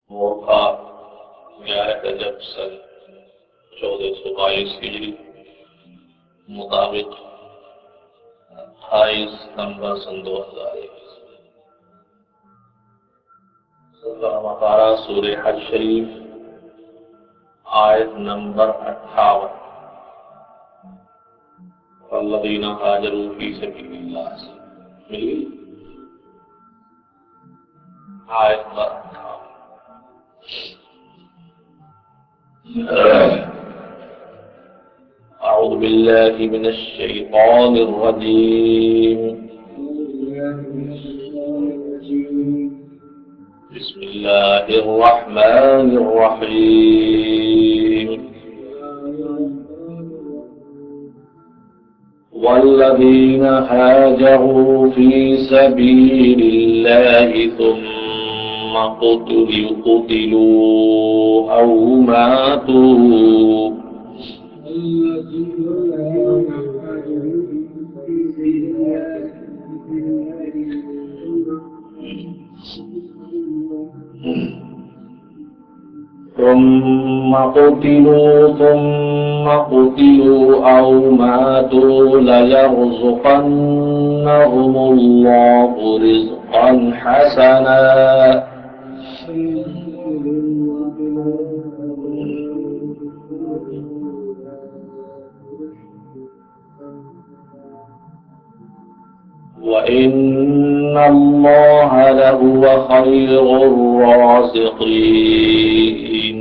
मोखा 11 रजब सन 1422 हिजरी मुताबिक 28 सितंबर सन 2021 मकारा सूरह हज शरीफ आयत नंबर 58 वल्लज़ीना हाजरू फी सबीलिल्लाह से मिल गई आयत नंबर 58। أعوذ بالله من الشيطان الرجيم بسم الله الرحمن الرحيم والذين هاجروا في سبيل الله ثم قتلوا أو ماتوا ثم قتلوا أو ماتوا ليرزقنهم الله رزقا حسنا وإن الله لهو خير الرازقين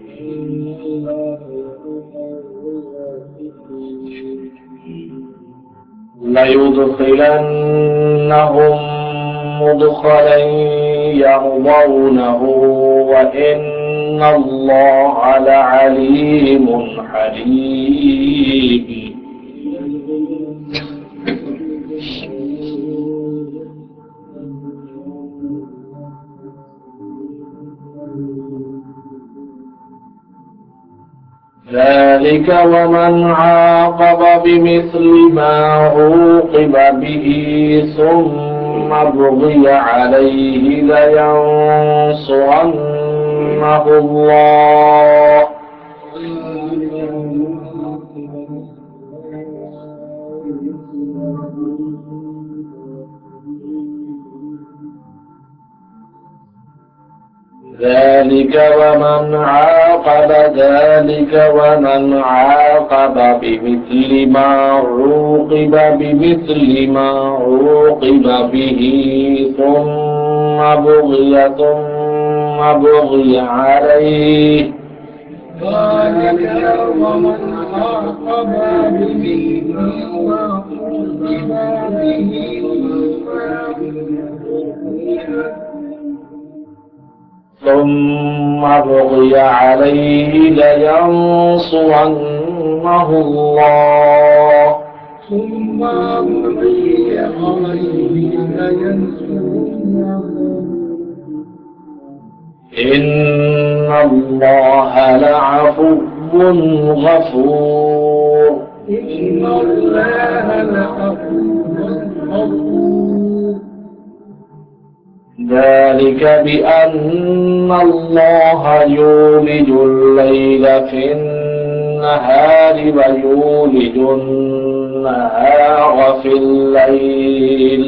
ليدخلنهم مدخلا يرضونه وإن الله لعليم حليم ذلك ومن عاقب بمثل ما عوقب به ثم بغي عليه لينصرنه الله ذلك ومن عاقب بمثل ما عوقب به ثم بغي عليه ذلك ومن عاقب بمثل ما عوقب به ثم بغي عليه لينصرنه الله إن الله لعفو غفور ذلك بأن الله يولج الليل في النهار ويولج النهار في الليل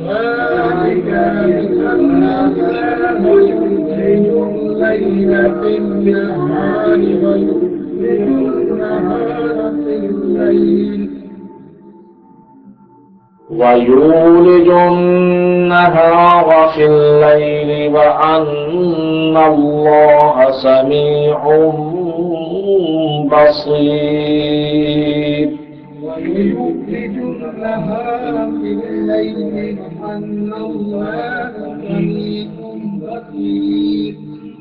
ويولج النهار في الليل وأن الله سميع بصير ويولج النهار في الليل وأن الله سميع بصير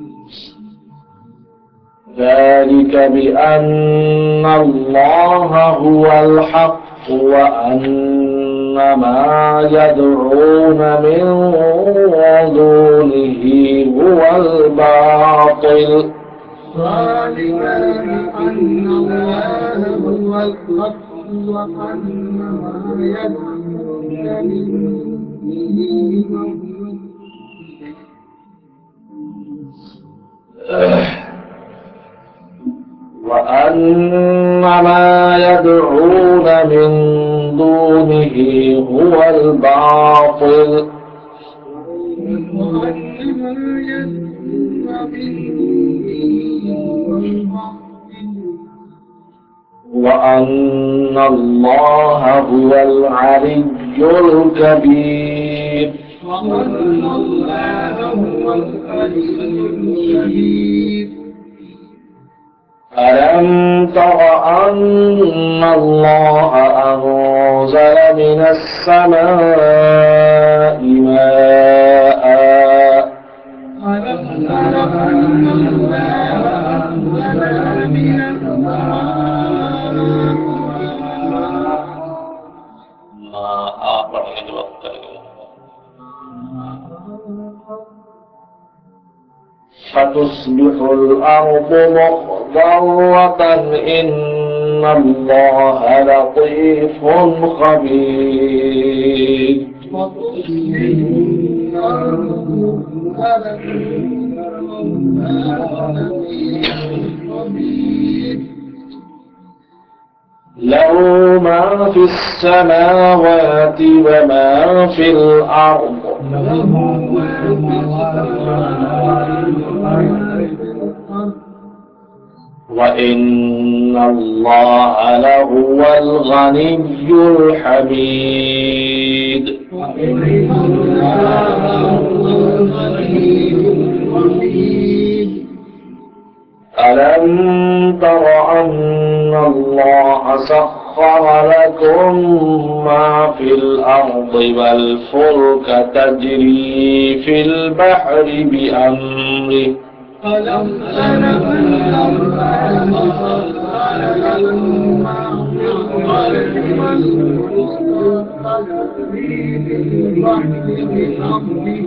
ذلك بأن الله هو الحق وأن ما يدعون من دونه هو الباطل ذلك بأن الله هو الحق وأن ما يدعون من دونه هو الباطل وأن ما يدعون من دونه هو الباطل وأن الله هو العلي الكبير. ألم تر أن الله أنزل من السماء ماء فتصبح الأرض مخضرة إن الله لطيف خبير. له ما في السماوات وما في الأرض وإن الله لهو الغني الحميد. ألم تر أن الله سخر لكم ما في الأرض والفلك تجري في البحر بأمره ألم تر أن الله سخر لكم ما في الأرض والفلك تجري في البحر بأمره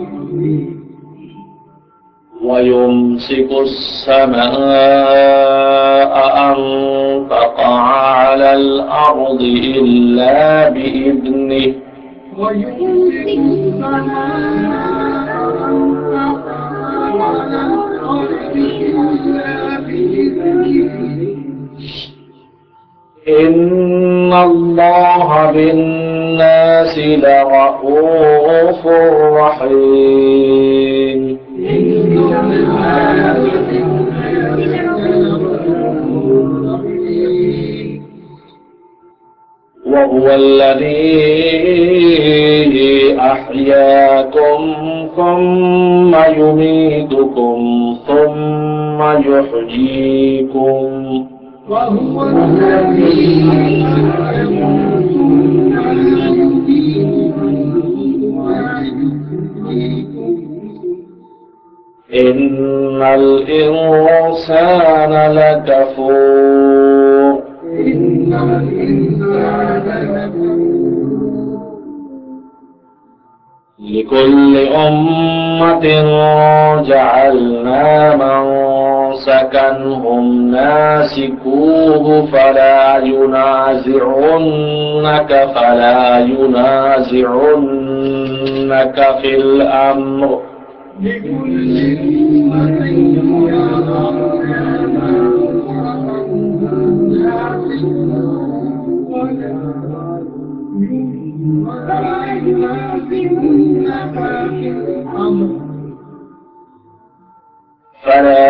ويمسك السماء أن تقع على الأرض إلا بإذنه ويمسك السماء أن تقع على الأرض إلا بإذنه إن الله بالناس لرءوف رحيم. وهو الذي أحياكم ثم يميتكم ثم يحييكم وهو الذي أحياكم ثم يميتكم إن الإنسان لكفور. لكل أمة جعلنا منسكا هم ناسكوه فلا ينازعنك في الأمر لكل أمة فلا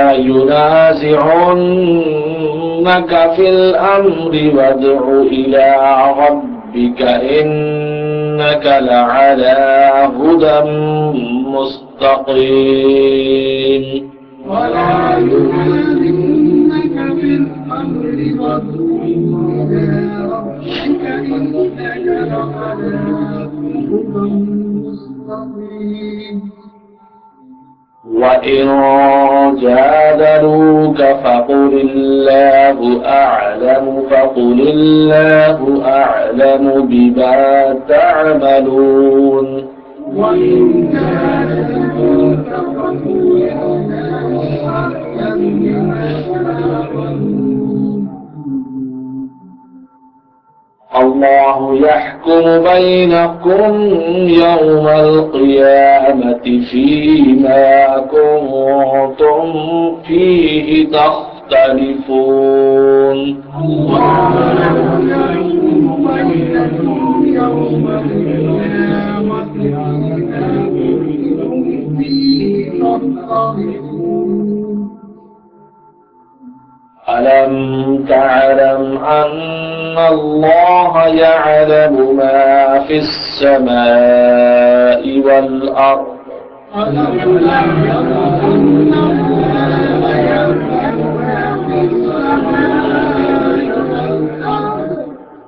ينازعنك في الأمر وادع إلى ربك إنك لعلى هدى مستقيم. ولا ينازعنك في الأمر وادع إلى ربك إنك لعلى هدى مستقيم. وإن جادلوك فقل الله أعلم بما تعملون. وإن جادلوك فقل الله أعلم بما تعملون. الله يحكم بينكم يوم القيامة فيما كنتم فيه تختلفون. ألم تعلم أن الله يعلم ما في السماء والأرض؟ ألم تعلم أن الله يعلم ما في السماء والأرض؟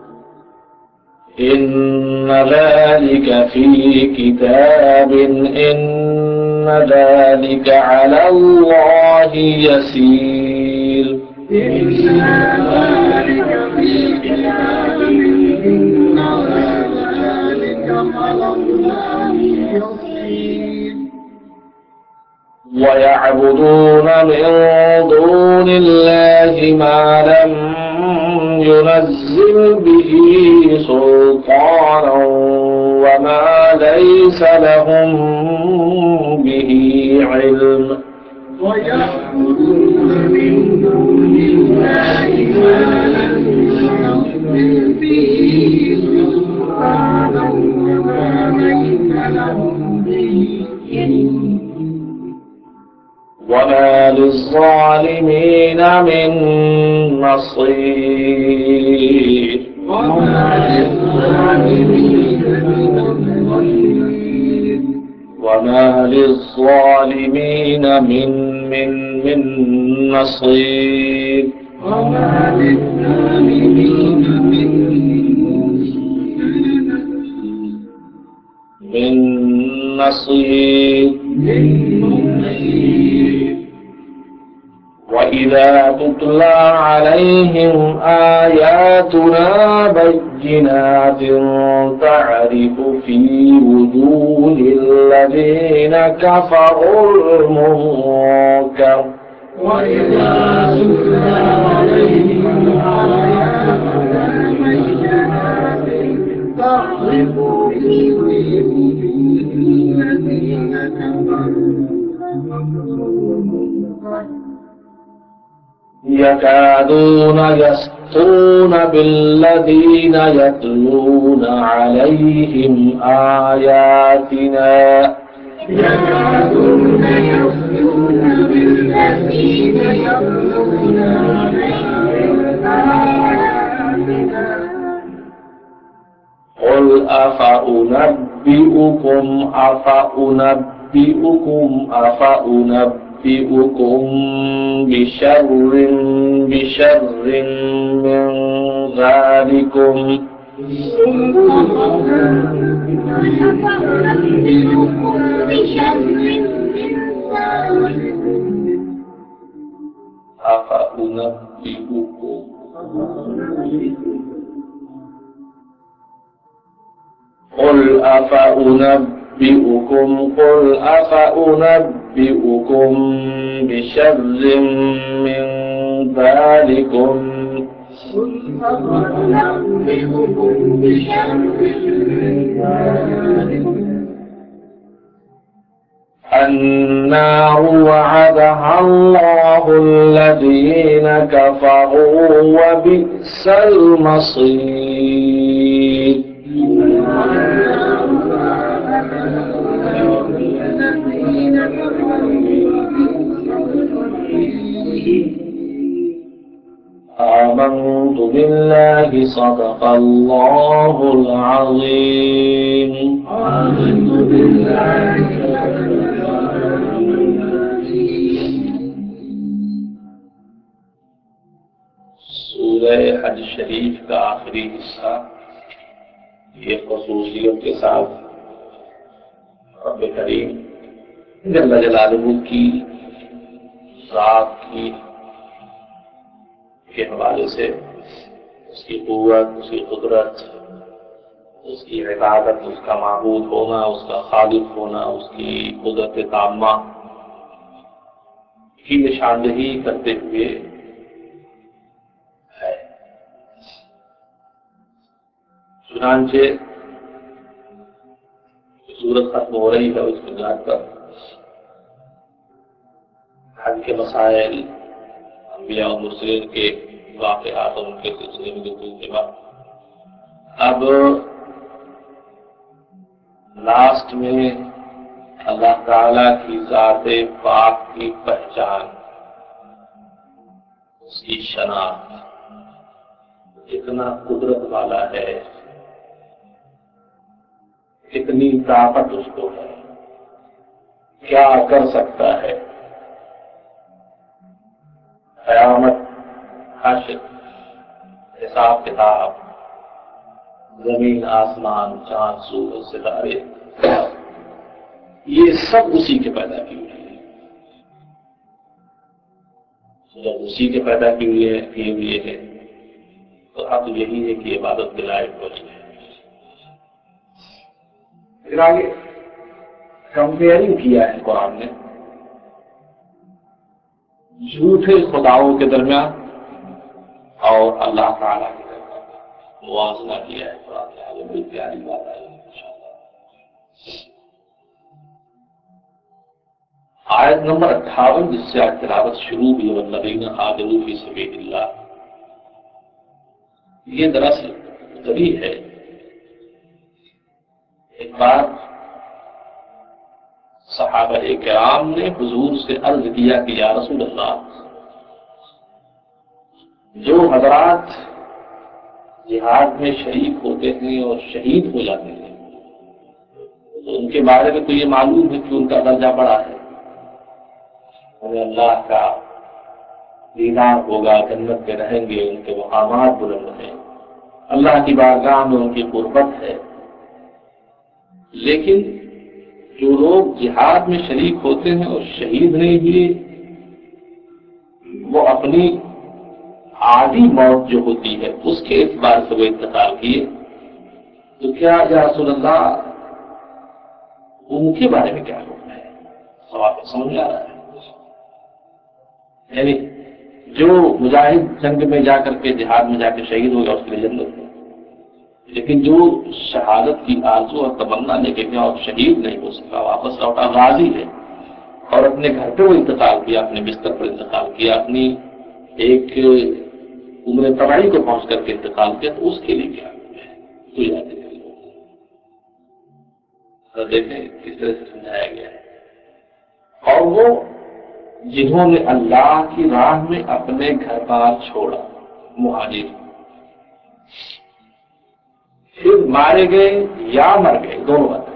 إن ذلك في كتاب إن ذلك على الله يسير. إن ذلك في كتاب إن ذلك على الله يسير. ويعبدون من دون الله ما لم ينزل به سلطانا وما ليس لهم به علم. ويعبدون من دون الله ما لم ينزل به سلطانا وما ليس لهم به علم. وما للظالمين من نصير. وما للظالمين من نصير. وما للظالمين من نصير. وإذا تتلى عليهم آياتنا بينات تعرف في وجوه الذين كفروا المنكر. وإذا تتلى عليهم آياتنا بينات تعرف في وجوه الذين كفروا يكادون يسطون بالذين يتلون عليهم آياتنا. يكادون يسطون بالذين يتلون عليهم آياتنا. قل أفأنبئكم بشر من ذلكم. قل أفأنبئكم بشر من ذلكم. النار وعدها الله الذين كفروا وبئس المصير. آمنت بالله صدق الله العظيم. آمنت بالله سورہ حج شریف کا آخری حصہ یہ خصوصیت کے ساتھ رب کریم جل جلالہ کی ذات کی کے حوالے سے اس کی قوت، اس کی قدرت، اس کی عبادت، اس کا معبود ہونا، اس کا خالق ہونا، اس کی قدرت تامہ کی نشاندہی کرتے ہوئے ہے۔ چنانچہ صورت ختم ہو رہی ہے اس بنیاد پر حج کے مسائل، انبیاء و مرسلین کے واقعات اور ان کے سلسلے میں گفتگو کے بعد اب لاسٹ میں اللہ تعالی کی ذات پاک کی پہچان، اس کی شناخت اتنا قدرت والا ہے، اتنی طاقت اس کو ہے، کیا کر سکتا ہے، قیامت، حشر، حساب کتاب، زمین آسمان، چاند سورج ستارے، یہ سب اسی کے پیدا کیے ہوئے ہیں۔ جب اسی کے پیدا کیے ہوئے ہیں تو اب یہی ہے کہ عبادت کے لائق بنی ہے۔ پھر آگے کمپیئرنگ کیا ہے قرآن نے جھوٹے خداؤں کے درمیان اور اللہ تعالیٰ کے درمیان موازنہ کیا ہے قرآن نے۔ آگے بڑی پیاری بات آئی انشاءاللہ۔ آیت نمبر 58 جس سے آج تلاوت شروع ہوئی، والذین ہاجروا فی سبیل اللہ، یہ دراصل دلیل ہے۔ ایک بار صحابہ کرام نے حضور سے عرض کیا کہ یا رسول اللہ، جو حضرات جہاد میں شریک ہوتے ہیں اور شہید ہو جاتے ہیں تو ان کے بارے میں تو یہ معلوم ہے کہ ان کا درجہ بڑا ہے، انہیں اللہ کا دیدار ہوگا، جنت میں رہیں گے، ان کے مقامات بلند ہیں، اللہ کی بارگاہ میں ان کی قربت ہے۔ لیکن جو لوگ جہاد میں شریک ہوتے ہیں اور شہید نہیں ہوئے، وہ اپنی عادی موت جو ہوتی ہے اس کے اعتبار سے وہ انتقال کیے، تو کیا یا رسول اللہ ان کے بارے میں کیا حکم ہے؟ سوال سمجھ میں آ رہا ہے؟ یعنی جو مجاہد جنگ میں جا کر کے جہاد میں جا کے شہید ہو گیا اس کے لیے جنت ہے، لیکن جو شہادت کی آرزو اور تمنا لے کے گیا اور شہید نہیں ہو سکا، واپس لوٹا، غازی ہے اور اپنے گھر پہ وہ انتقال کیا، اپنے بستر پر انتقال کیا، اپنی ایک عمر تباہی کو پہنچ کر کے انتقال کیا، تو اس کے لیے کیا ہے تو یاد دیکھیں کس طرح سے سمجھایا گیا ہے۔ اور وہ جنہوں نے اللہ کی راہ میں اپنے گھر بار چھوڑا، مہاجر، پھر مارے گئے یا مر گئے، دونوں باتیں،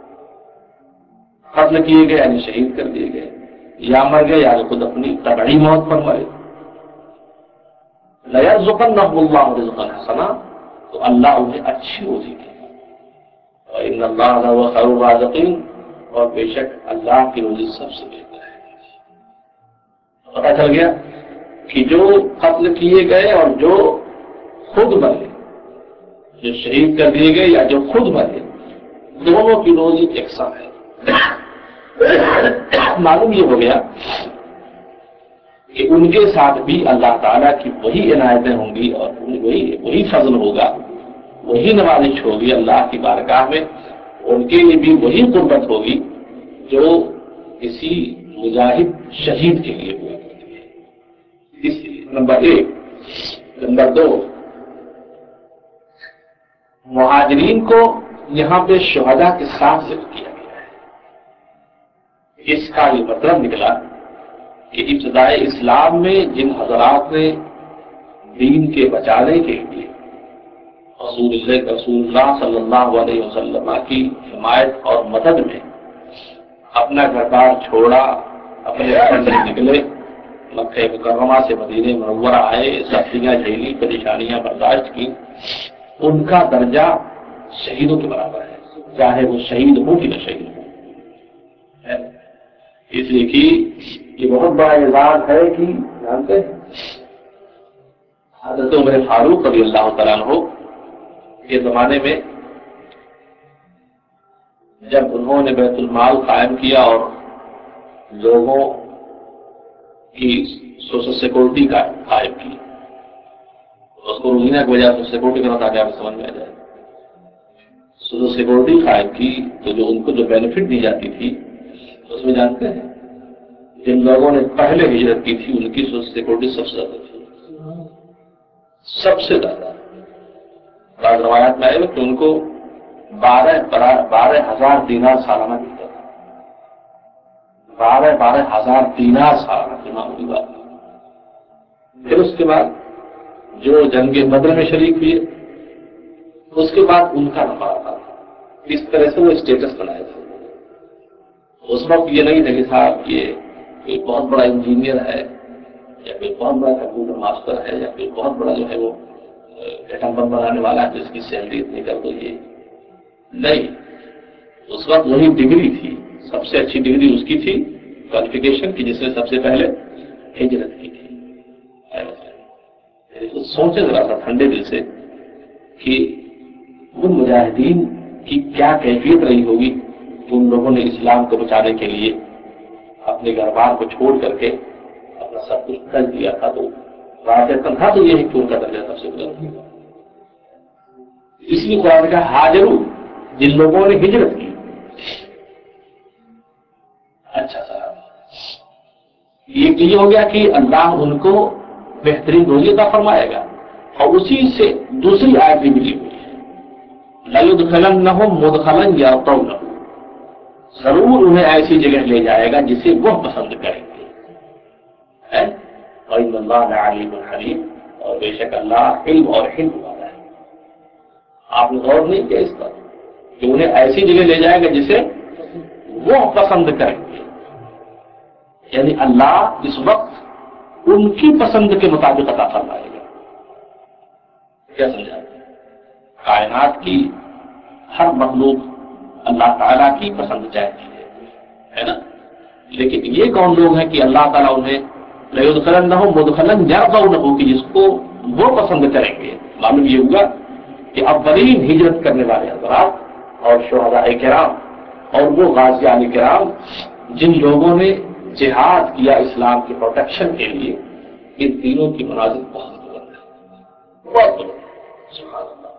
قتل کیے گئے یعنی شہید کر دیے گئے، یا مر گئے یعنی خود اپنی طبعی موت پر مرے، لَيَرْزُقَنَّهُمُ اللَّهُ رِزْقًا حَسَنًا، تو اللہ انہیں اچھی روزی دے گا، وَإِنَّ اللَّهَ لَهُوَ خَيْرُ الرَّازِقِينَ، اور بے شک اللہ کی روزی سب سے بہتر ہے۔ پتہ چل گیا کہ جو قتل کیے گئے اور جو خود مرے، جو شہید کر دیے گئے یا جو خود مرے، دونوں کی روزی یکساں ہے۔ معلوم یہ ہو گیا کہ ان کے ساتھ بھی اللہ تعالیٰ کی وہی عنایتیں ہوں گی اور وہی فضل ہوگا، وہی نوازش ہوگی اللہ کی بارگاہ میں، ان کے لیے بھی وہی قربت ہوگی جو کسی مجاہد شہید کے لیے ہوا کرتی ہے۔ اس نمبر 1۔ نمبر 2، مہاجرین کو یہاں پہ شہداء کے ساتھ ذکر کیا گیا ہے۔ اس کا یہ مطلب نکلا کہ ابتدائے اسلام میں جن حضرات نے دین کے بچانے کے لیے رسول اللہ صلی اللہ علیہ وسلم کی حمایت اور مدد میں اپنا گھر بار چھوڑا، اپنے وطن سے نکلے، مکہ مکرمہ سے مدینہ منورہ آئے، سختیاں جھیلی، پریشانیاں برداشت کی، ان کا درجہ شہیدوں کے برابر ہے، چاہے وہ شہید ہو کہ نہ شہید ہو۔ اس لیے کہ یہ بہت بڑا اعزاز ہے کہ جانتے ہیں حضرت عمر فاروق رضی اللہ تعالیٰ عنہ کے زمانے میں جب انہوں نے بیت المال قائم کیا اور لوگوں کی سوشل سیکورٹی کا قائم کی، اس کو روزینہ کی وجہ سے سیکورٹی کرنا تاکہ آپ سمجھ میں آ جائے، جو سیکورٹی قائم کی تو جو ان کو جو بینیفٹ دی جاتی تھی اس میں جانتے ہیں جن لوگوں نے پہلے ہجرت کی تھی ان کی سیکورٹی سب سے زیادہ تھی، سب سے زیادہ۔ بعض روایات میں آئے کہ ان کو 12,000 دینار سالانہ ملتا تھا، 12,000 دینار سالانہ کی معمولی بات نہیں۔ پھر اس کے بعد جو جنگ بدر میں شریک ہوئے اس کے بعد ان کا نفع تھا، اس طرح سے وہ اسٹیٹس بنائے تھے۔ اس وقت یہ نہیں تھا کہ صاحب یہ کوئی بہت بڑا انجینئر ہے یا کوئی بہت بڑا کمپیوٹر ماسٹر ہے یا کوئی بہت بڑا جو ہے وہ ایٹم بم بنانے والا ہے جس کی سیلری اتنی کر دو، یہ نہیں۔ اس وقت وہی ڈگری تھی، سب سے اچھی ڈگری اس کی تھی کوالیفیکیشن کی، جس نے سب سے پہلے ہجرت کی تھی۔ سوچے ذرا سا ٹھنڈے دل سے کہ ان مجاہدین کی کیا کیفیت رہی ہوگی، ان لوگوں نے اسلام کو بچانے کے لیے اپنے گھر بار کو چھوڑ کر کے اپنا سب کچھ کر دیا تھا۔ تو واقعہ تھا تو یہ ہے کہ ان کا درجہ سب سے بلند ہوگا۔ اس لیے قرآن کا ہاجرو جن لوگوں نے ہجرت کی۔ اچھا صاحب، یہ ہو گیا کہ اللہ ان کو بہترین روزی عطا فرمائے گا، اور اسی سے دوسری آیت بھی ملی ہوئی ہے، لَيُدْخِلَنَّهُمْ مُدْخَلًا يَرْضَوْنَهُ، ضرور انہیں ایسی جگہ لے جائے گا جسے وہ پسند کریں گے۔ وَإِنَّ اللَّهَ لَعَلِيمٌ حَلِيمٌ، اور بے شک اللہ علم اور حلم والا ہے۔ آپ نے غور نہیں کیا اس پر کہ انہیں ایسی جگہ لے جائے گا جسے وہ پسند کریں گے، یعنی اللہ اس وقت ان کی پسند کے مطابق عطا فرمائے گا۔ کیا سمجھا؟ کائنات کی ہر مخلوق اللہ تعالیٰ کی پسند چاہتی ہے نا، لیکن یہ کون لوگ ہیں کہ اللہ تعالیٰ انہیں لَيُدْخِلَنَّهُمْ مُدْخَلًا يَرْضَوْنَهُ، کہ جس کو وہ پسند کریں گے۔ معلوم یہ ہوا کہ اولین ہجرت کرنے والے حضرات اور شہداء کرام اور وہ غازیان کرام جن لوگوں نے جہاد کیا اسلام کی پروٹیکشن کے لیے، ان تینوں کی منازل بہت بلند ہے، بہت بلند ہے۔ سبحان اللہ۔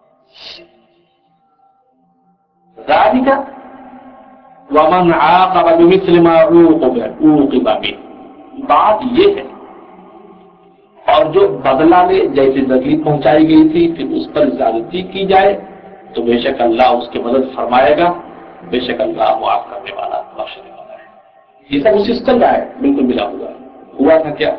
ذالک ومن عاقب بمثل ما عوقب به، بات یہ ہے، اور جو بدلہ لے جیسے تکلیف پہنچائی گئی تھی پھر اس پر زیادتی کی جائے تو بے شک اللہ اس کی مدد فرمائے گا، بے شک اللہ معاف کرنے والا بخشنے والا ہے۔ یہ سب اسی سے چل رہا ہے، بالکل ملا ہوا تھا۔ کیا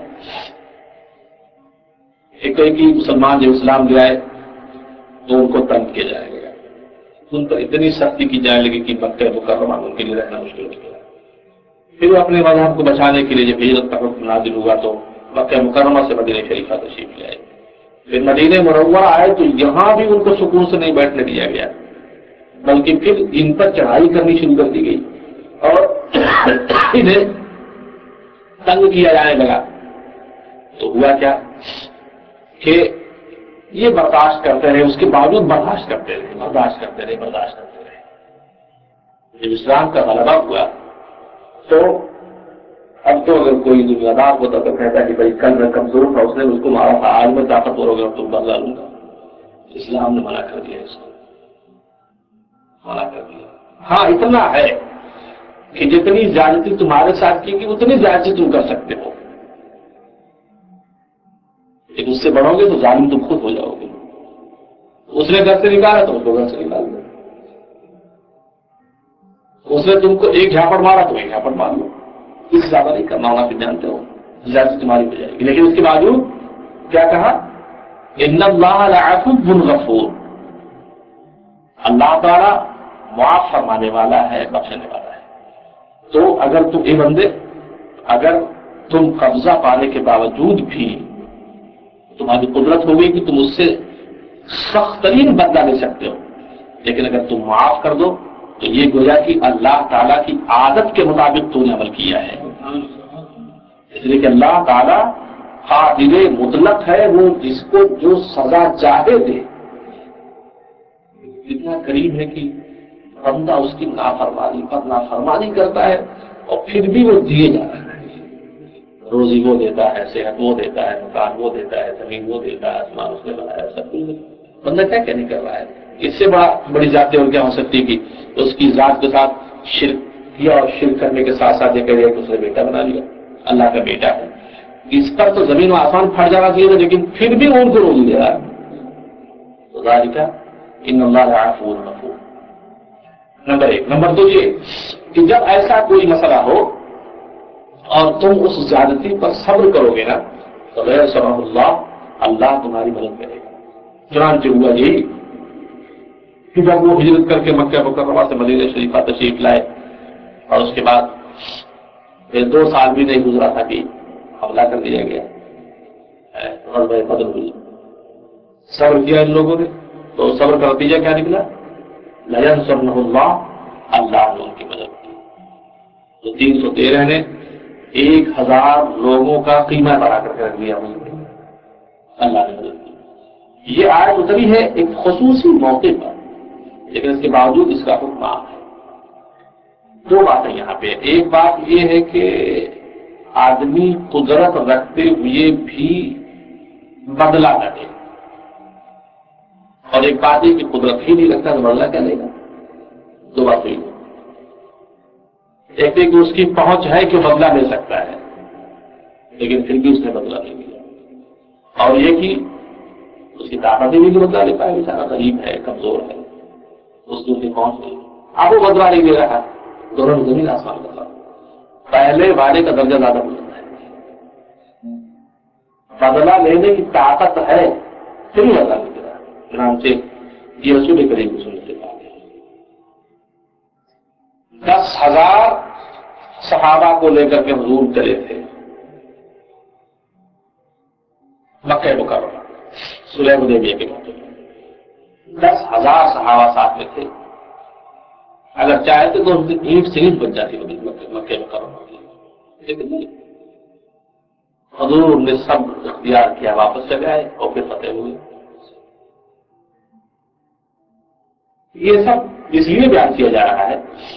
ایک مسلمان جب اسلام لے آئے تو ان کو تنگ کیا جائے گا، ان پر اتنی سختی کی جائے لگی کہ مکہ مکرمہ ان کے لیے رہنا مشکل ہو گیا۔ پھر اپنے مذہب کو بچانے کے لیے جب ہجرت کا حکم نازل ہوا تو مکہ مکرمہ سے مدینہ شریفہ تشریف لے آئے۔ پھر مدینہ منورہ آئے تو یہاں بھی ان کو سکون سے نہیں بیٹھنے دیا گیا، بلکہ پھر ان پر چڑھائی کرنی شروع کر دی گئی اور انہیں تنگ کیا جانے لگا۔ تو ہوا کیا کہ یہ برداشت کرتے رہے، اس کے باوجود برداشت کرتے رہے۔ جب اسلام کا غلبہ ہوا تو اب تو اگر کوئی دنیا دار ہوتا تو کہتا کہ بھائی کل میں کمزور تھا، اس نے اس کو مارا تھا، آج میں طاقتور ہو گیا تو بدلا لوں گا۔ اسلام نے منع کر دیا، اس کو منع کر دیا۔ ہاں اتنا ہے کہ جتنی زیادتی تمہارے ساتھ کی گئی اتنی زیادتی تم کر سکتے ہو، لیکن اس سے بڑھو گے تو ظالم تم خود ہو جاؤ گے۔ اس نے گھر سے نکالا تو اس کو گھر سے نکال دو، اس نے تم کو ایک جھاپڑ مارا تو ایک جھاپڑ مار لو، اس سے زیادہ نہیں کرنا ہونا، پھر جانتے ہو زیادتی تمہاری ہو جائے گی۔ لیکن اس کے باوجود کیا کہا؟ ان اللہ لعفو غفور، اللہ تعالیٰ معاف فرمانے والا ہے، بخشنے والا ہے۔ تو اگر تم اے بندے، اگر تم قبضہ پانے کے باوجود بھی تمہاری قدرت ہو گئی کہ تم اس سے سخت ترین بدلہ لے سکتے ہو، لیکن اگر تم معاف کر دو تو یہ گویا کہ اللہ تعالیٰ کی عادت کے مطابق تو نے عمل کیا ہے، اس لیے کہ اللہ تعالیٰ قادر مطلق ہے، وہ جس کو جو سزا چاہے دے۔ اتنا کریم ہے کہ بندہ اس کی نافرمانی پر نافرمانی کرتا ہے اور پھر بھی وہ دیے جا رہا ہے، روزی وہ دیتا ہے، صحت وہ دیتا ہے، مکان وہ دیتا ہے، زمین وہ دیتا ہے، آسمان اس نے بنایا، سب کچھ بندہ کیا نہیں کر رہا ہے، اس سے بڑی ذات اور کیا ہو سکتی کہ اس کی ذات کے ساتھ شرک کیا اور شرک کرنے کے ساتھ ساتھ یہ کہہ دیا کہ اس نے بیٹا بنا لیا، اللہ کا بیٹا ہے. اس پر تو زمین و آسمان پھٹ جانا چاہیے تھا، لیکن پھر بھی ان کو روک دیا. تو ذالک ان اللہ عفو غفور. نمبر 1. نمبر 2 یہ کہ جب ایسا کوئی مسئلہ ہو اور تم اس زیادتی پر صبر کرو گے نا تو غیر سبح اللہ تمہاری مدد کرے گا. چنانچہ ہوا یہی کہ جب وہ ہجرت کر کے مکہ مکرمہ سے مدینہ شریفہ تشریف لائے اور اس کے بعد پھر 2 سال بھی نہیں گزرا تھا کہ حملہ کر دیا گیا. غزوہ بدر ہوئی. صبر کیا ان لوگوں نے تو صبر کا نتیجہ کیا نکلا؟ لَيَنْصُرَنَّهُ اللَّهُ، اللہ نے ان کی مدد کی. تو 313 نے 1000 لوگوں کا قیمہ بڑھا کر رکھ دیا، اللہ نے مدد کی. یہ آیت اتری ہے ایک خصوصی موقع پر، لیکن اس کے باوجود اس کا حکم عام ہے. 2 باتیں یہاں پہ. ایک بات یہ ہے کہ آدمی قدرت رکھتے ہوئے بھی بدلہ نہ دے، اور ایک بات یہ کہ قدرت ہی نہیں رکھتا تو بدلہ کیا لے گا. 2 بات ہوئی. ایک کہ اس کی پہنچ ہے کہ بدلہ لے سکتا ہے لیکن پھر بھی اس نے بدلہ نہیں لیا، اور یہ کہ اس کی طاقت بھی بدلہ لے پائے. بیچارہ غریب ہے، کمزور ہے، اس کی پہنچ نہیں، اب وہ بدلہ نہیں لے رہا. دونوں میں زمین آسمان کا فرق. پہلے والے کا درجہ زیادہ بلند ہے، بدلہ لینے کی طاقت ہے پھر بھی بدلہ نہیں دے رہا. چنانچہ یہ رسول کریم کی سنت ہے. 10,000 صحابہ کو لے کر کے حضور چلے تھے مکہ مکرمہ صلح حدیبیہ کے موقع پر. 10,000 صحابہ ساتھ میں تھے. اگر چاہتے تو اینٹ سے اینٹ بن جاتی مکہ مکرمہ کی، لیکن نہیں. حضور نے سب اختیار کیا، واپس چلے آئے اور پھر فتح ہوئے. یہ سب اس لیے بیان کیا جا رہا ہے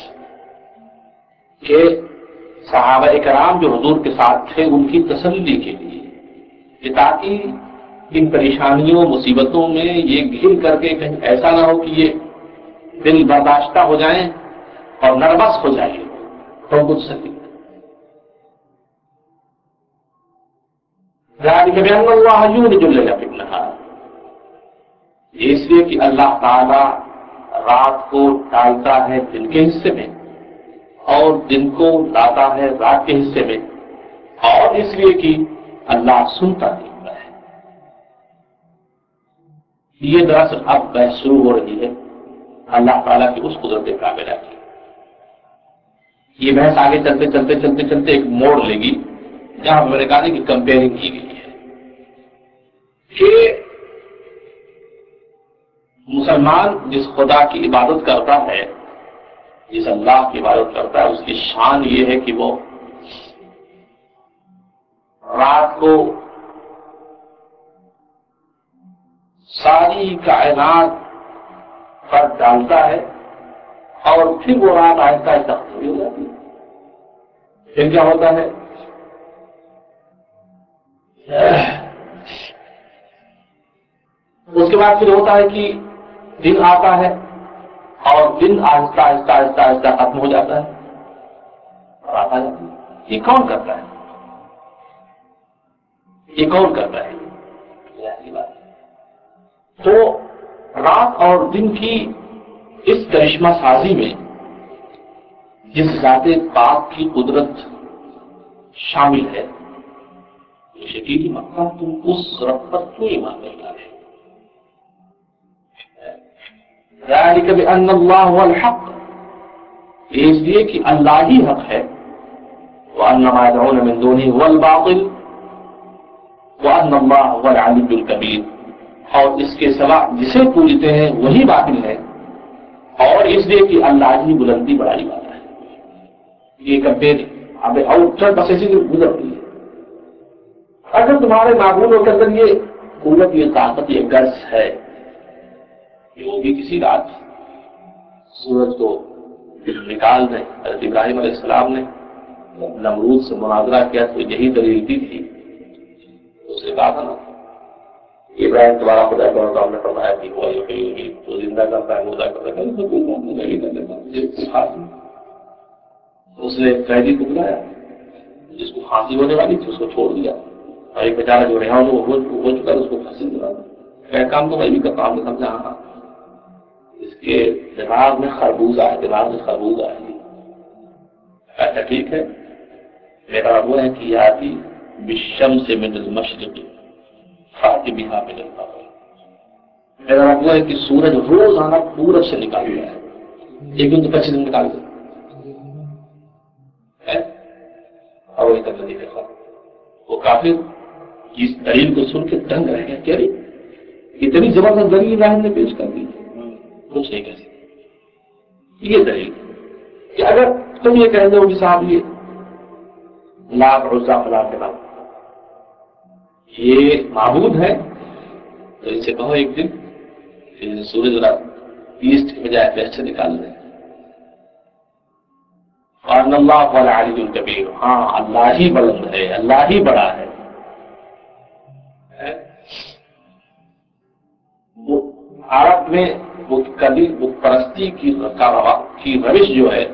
کہ صحابہ کرام جو حضور کے ساتھ تھے ان کی تسلی کے لیے، کہ تاکہ ان پریشانیوں مصیبتوں میں یہ گھر کر کے کہیں ایسا نہ ہو کہ یہ دل برداشتہ ہو جائیں اور نروس ہو جائیں تو کچھ سکیں. ذالک بأن اللہ یولج اللیل فی النہار، یہ اس لیے کہ اللہ تعالی رات کو ڈالتا ہے دن کے حصے میں اور دن کو لاتا ہے رات کے حصے میں، اور اس لیے کہ اللہ سنتا دیکھتا ہے. یہ دراصل اب بحث شروع ہو رہی ہے اللہ تعالیٰ کی اس قدرت کاملہ کی. یہ بحث آگے چلتے چلتے چلتے چلتے ایک موڑ لے گی جہاں میں نے کہا کہ کمپیئرنگ کی گئی ہے کہ مسلمان جس خدا کی عبادت کرتا ہے، جس اللہ کی عبادت کرتا ہے، اس کی شان یہ ہے کہ وہ رات کو ساری کائنات پر ڈالتا ہے اور پھر وہ رات آہستہ آہستہ ختم ہو جاتی ہے. پھر کیا ہوتا ہے؟ اس کے بعد پھر ہوتا ہے کہ دن آتا ہے اور دن آہستہ آہستہ آہستہ آہستہ ختم ہو جاتا ہے اور رات آ جاتی ہے. یہ کون کرتا ہے؟ یہ کون کرتا ہے؟ تو رات اور دن کی اس کرشمہ سازی میں جس ذات پاک کی قدرت شامل ہے، شدید مقام تم اس رب پر کیوں ایمان نہیں لاتے؟ ذالک بأن اللہ هو الحق، اس لیے کہ اللہ ہی حق ہے. وأن ما يدعون من دونه هو الباطل وأن الله هو العلي الكبير، اور اس کے سوا جسے پوجتے ہیں وہی باطل ہے، اور اس لیے کہ اللہ ہی بلندی بڑائی والا ہے. یہ کمپیئر اب آؤٹر بس ایسی گزرتی ہے. اگر تمہارے معبودوں کے اندر یہ قوت، یہ طاقت، یہ گرس ہے کہ وہ بھی کسی رات سورج کو نکال دیں. حضرت ابراہیم علیہ السلام نے نمرود سے مناظرہ کیا تو یہی دلیل دی تھی. اس نے کہا تھا نا یہ ابراہیم تمہارا خدا کا ہوتا، ہم نے فرمایا کہ وہ زندہ کرتا ہے، مردہ کرتا ہے، میں بھی کر لیتا ہوں۔ اس نے ایک قیدی کو بلایا جس کو پھانسی ہونے والی تھی، اس کو چھوڑ دیا، اور ایک بیچارہ جو رہا ہو چکا اس کو پھانسی دلا دیا۔ کام تو میں بھی کرتا ہوں، سمجھا ہاں اس کے دماغ میں خربوزہ ہے، دماغ میں خربوزہ ہے۔ اچھا ٹھیک ہے، میرا وہ ہے کہ یاتی بالشمس من المشرق فاتی بہا من المغرب، میرا وہ ہے کہ سورج روزانہ پورب سے نکال رہا ہے، ایک دن تو 25 دن نکال دیا اور وہی تک نہیں دیکھا۔ وہ کافر اس دلیل کو سن کے دنگ رہ گیا، کہہ رہی اتنی زبردست دلیل ابراہیم نے پیش کر دی، کچھ نہیں کہہ سکتے۔ یہ دلیل کہ اگر تم یہ کہہ دو کہ صاحب یہ لات عزا فلاں کے نام یہ معبود ہے، تو ان سے کہو ایک دن سورج رات ایسٹ کے بجائے ویسٹ سے نکال دیں۔ اور اللہ العلی الکبیر، ہاں اللہ ہی بلند ہے، اللہ ہی بڑا ہے۔ وہ عرب میں کبھی بت پرستی کی روش جو ہے،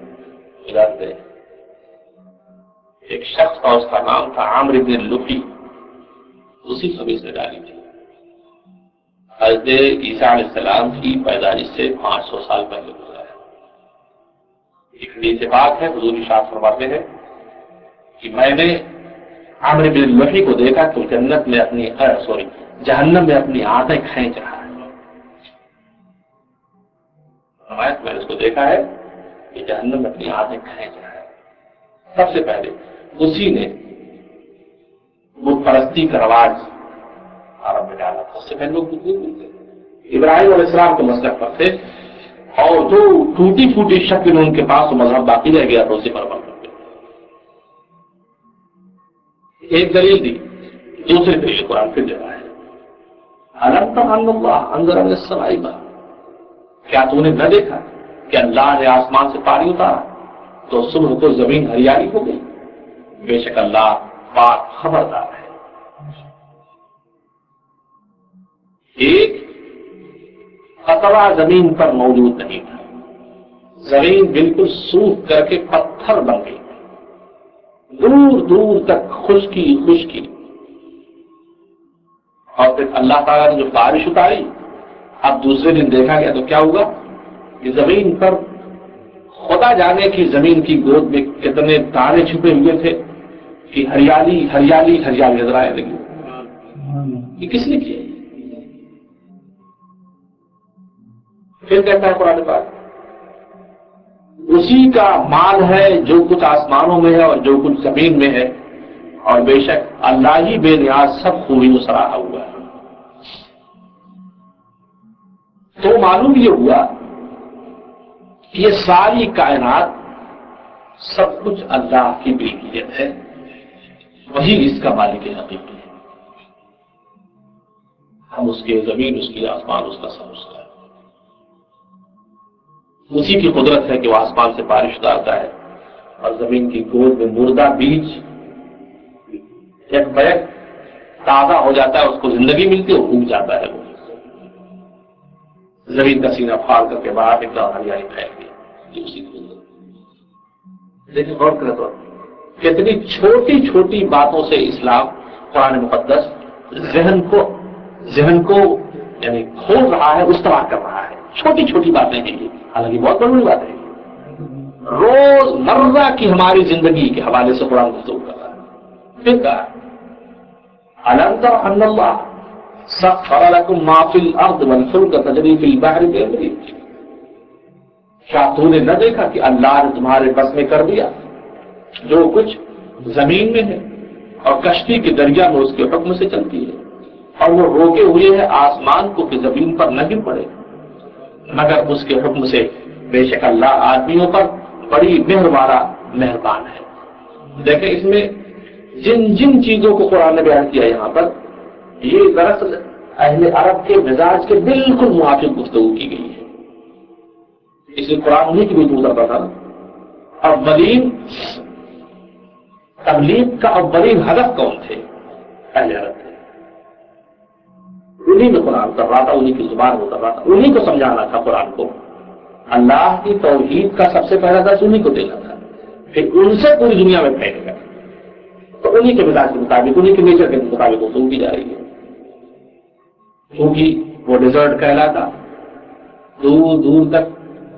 ایک شخص تھا، اس کا نام تھا عامر بن لوحی، اسی خبیث نے ڈالی تھی۔ حضرت عیسیٰ علیہ السلام کی پیدائش سے 500 سال پہلے گزرا ہے۔ ایک حدیث پاک ہے، حضور ارشاد فرماتے ہیں کہ میں نے عامر بن لوحی کو دیکھا تو جہنم میں اپنی آنکھیں کھینچ رہا ہے۔ میں نے اس کو دیکھا ہے کہ جہنم میں اپنی آنکھیں کھینچ رہا ہے۔ سب سے پہلے اسی نے بت پرستی کا رواج عرب میں ڈالا تھا۔ اس سے پہلے لوگ ابراہیم علیہ السلام کے مسلک پر تھے، اور جو ٹوٹی پھوٹی شکل میں ان کے پاس وہ مذہب باقی رہ گیا تو اسی پر عمل کرتے تھے۔ ایک دلیل دی، دوسری دلیل قرآن پھر دے رہا ہے، الم تر ان اللہ انزل من السماء ماء، کیا تو نے نہ دیکھا کہ اللہ نے آسمان سے پانی اتارا تو صبح کو زمین ہریالی ہو گئی؟ بے شک اللہ پاک خبردار ہے۔ ایک قطرہ زمین پر موجود نہیں تھا، زمین بالکل سوکھ کر کے پتھر بن گئی، دور دور تک خشکی، اور پھر اللہ تعالیٰ نے جو بارش اتاری، اب دوسرے دن دیکھا گیا تو کیا ہوا کہ زمین پر خدا جانے کی زمین کی گود میں کتنے تارے چھپے ہوئے تھے کہ ہریالی ہریالی ہریالی نظر آنے لگی۔ یہ کس نے کیا؟ پھر کہتا ہے قرآن پاک، اسی کا مال ہے جو کچھ آسمانوں میں ہے اور جو کچھ زمین میں ہے، اور بے شک اللہ ہی بے نیاز سب خوبی و سراہا ہوا ہے۔ تو معلوم یہ ہوا کہ یہ ساری کائنات سب کچھ اللہ کی ملکیت ہے، وہی اس کا مالک حقیقی ہے۔ ہم اس کی زمین، اس کی آسمان، اس کا سب اس کا ہے۔ اسی کی قدرت ہے کہ وہ آسمان سے بارش اتارتا ہے اور زمین کی گود میں مردہ بیج ایک بیک تازہ ہو جاتا ہے، اس کو زندگی ملتی ہے، وہ اگ جاتا ہے، وہ زمین کا سینہ پھاڑ کر کے باہر نکلا، ہریالی پھیل گئی۔ اسی کی قدرت، لیکن غور کرے تو کتنی چھوٹی چھوٹی باتوں سے اسلام قرآن مقدس ذہن کو یعنی کھول رہا ہے، استوار کر رہا ہے۔ چھوٹی چھوٹی باتیں ہیں یہ، حالانکہ بہت بڑی باتیں ہیں، روز مرہ کی ہماری زندگی کے حوالے سے قرآن گفتگو کر رہا ہے۔ پھر کہا الم تر ان اللہ سخر لکم ما فی الارض والفلک تجری فی البحر بامرہ، کیا تو نے نہ دیکھا کہ اللہ نے تمہارے بس میں کر دیا جو کچھ زمین میں ہے، اور کشتی کے دریا میں اس کے حکم سے چلتی ہے، اور وہ روکے ہوئے ہے آسمان کو کہ زمین پر نہ گر پڑے مگر اس کے حکم سے، بے شک اللہ آدمیوں پر بڑی مہر والا مہربان ہے۔ دیکھیں اس میں جن جن چیزوں کو قرآن نے بیان کیا یہاں پر، یہ دراصل اہل عرب کے مزاج کے بالکل موافق گفتگو کی گئی ہے، اس لیے قرآن انہیں کی بھی اترتا تھا۔ اولین تبلیغ کا اولین ہدف کون تھے؟ اہل عرب تھے۔ انہی میں قرآن اتر رہا تھا، انہی کی زبان میں اتر رہا تھا، انہی کو سمجھانا تھا قرآن کو. اللہ کی توحید کا سب سے پہلا درس انہی کو دینا تھا، پھر ان سے پوری دنیا میں پھیلے گا. تو انہی کے مزاج کے مطابق، انہی کے نیچر کے مطابق وہ سن کی جا رہی ہے. کیونکہ وہ ڈیزرٹ کہلاتا، دور دور تک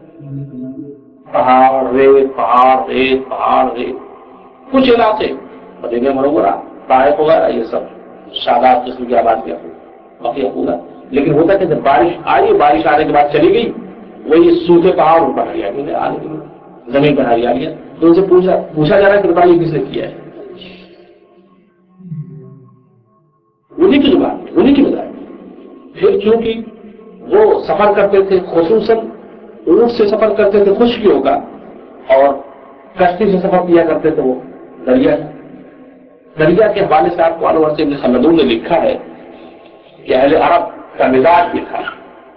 پہاڑ ریت پہاڑ ریت پہاڑ ریت. کچھ علاقے مدینہ منورہ طائف وغیرہ یہ سب شاداب قسم کی آبادیاں باقی پورا. لیکن ہوتا کہ جب بارش آئی، بارش آنے کے بعد چلی گئی، وہی سوکھے پہاڑ اوپر ہریالی آ گئی، زمین پر ہریالیاں. تو ان سے پوچھا جا رہا ہے کہ بتائیے کس نے کیا ہے؟ انہی کی زبان میں، انہی کی مزاج. پھر چونکہ وہ سفر کرتے تھے، خصوصاً اونٹ سے سفر کرتے تھے خشکیوں کا، اور کشتی سے سفر کیا کرتے تھے وہ دریا سے. دریا کے حوالے سے آپ کو انور سے ابن خلدون نے لکھا ہے کہ اہل عرب کا مزاج یہ تھا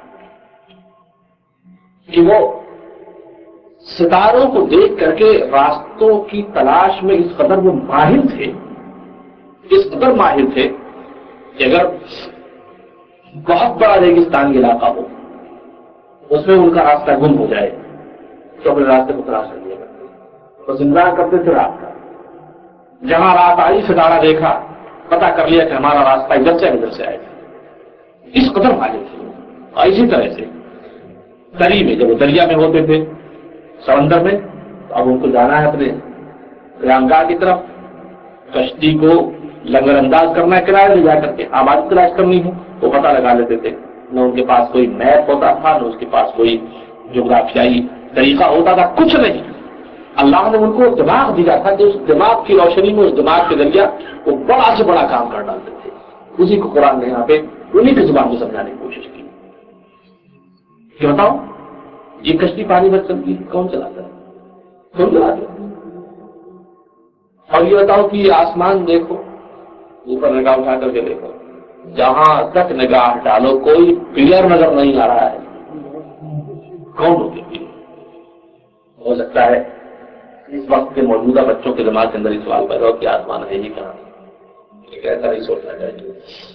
کہ وہ ستاروں کو دیکھ کر کے راستوں کی تلاش میں اس قدر وہ ماہر تھے، اس قدر ماہر تھے کہ اگر بہت بڑا ریگستانی علاقہ ہو، اس میں ان کا راستہ گم ہو جائے تو اپنے راستے کو تلاش کر لیا کرتے تھے. بس انتظار کرتے تھے رات کا، جہاں رات آئی ستارہ دیکھا، پتا کر لیا کہ ہمارا راستہ ادھر سے ادھر سے آئے گا. اس قدر ماہر تھے. اور اسی طرح سے دری میں، جب وہ دریا میں ہوتے تھے سمندر میں، تو اب ان کو جانا ہے اپنے قیامگاہ کی طرف، کشتی کو لنگر انداز کرنا ہے، کرایہ لے جا کر کے آبادی تلاش کرنی ہے. وہ پتہ لگا لیتے تھے. نہ ان کے پاس کوئی میپ ہوتا تھا، نہ اس کے پاس کوئی جغرافیائی طریقہ ہوتا تھا، کچھ نہیں. اللہ نے ان کو دماغ دیا تھا کہ اس دماغ کی روشنی میں، اس دماغ کے ذریعہ وہ بڑا سے بڑا کام کر ڈالتے تھے. اسی کو قرآن نے یہاں پہ انہی کی زبان کو سمجھانے کی کوشش کی کہ بتاؤ یہ کشتی پانی پر چلتی ہے، کون چلاتا ہے؟ کون چلاتا ہے؟ اور یہ بتاؤ کہ یہ آسمان دیکھو، اوپر نگاہ اٹھا کر کے دیکھو، جہاں تک نگاہ ڈالو کوئی پلر نظر نہیں آ رہا ہے. کون ہوگی؟ ہو سکتا ہے اس وقت کے موجودہ بچوں کے دماغ کے اندر یہ سوال پیدا ہو کہ آسمان ہے ہی کہاں. ایسا نہیں سوچنا چاہیے.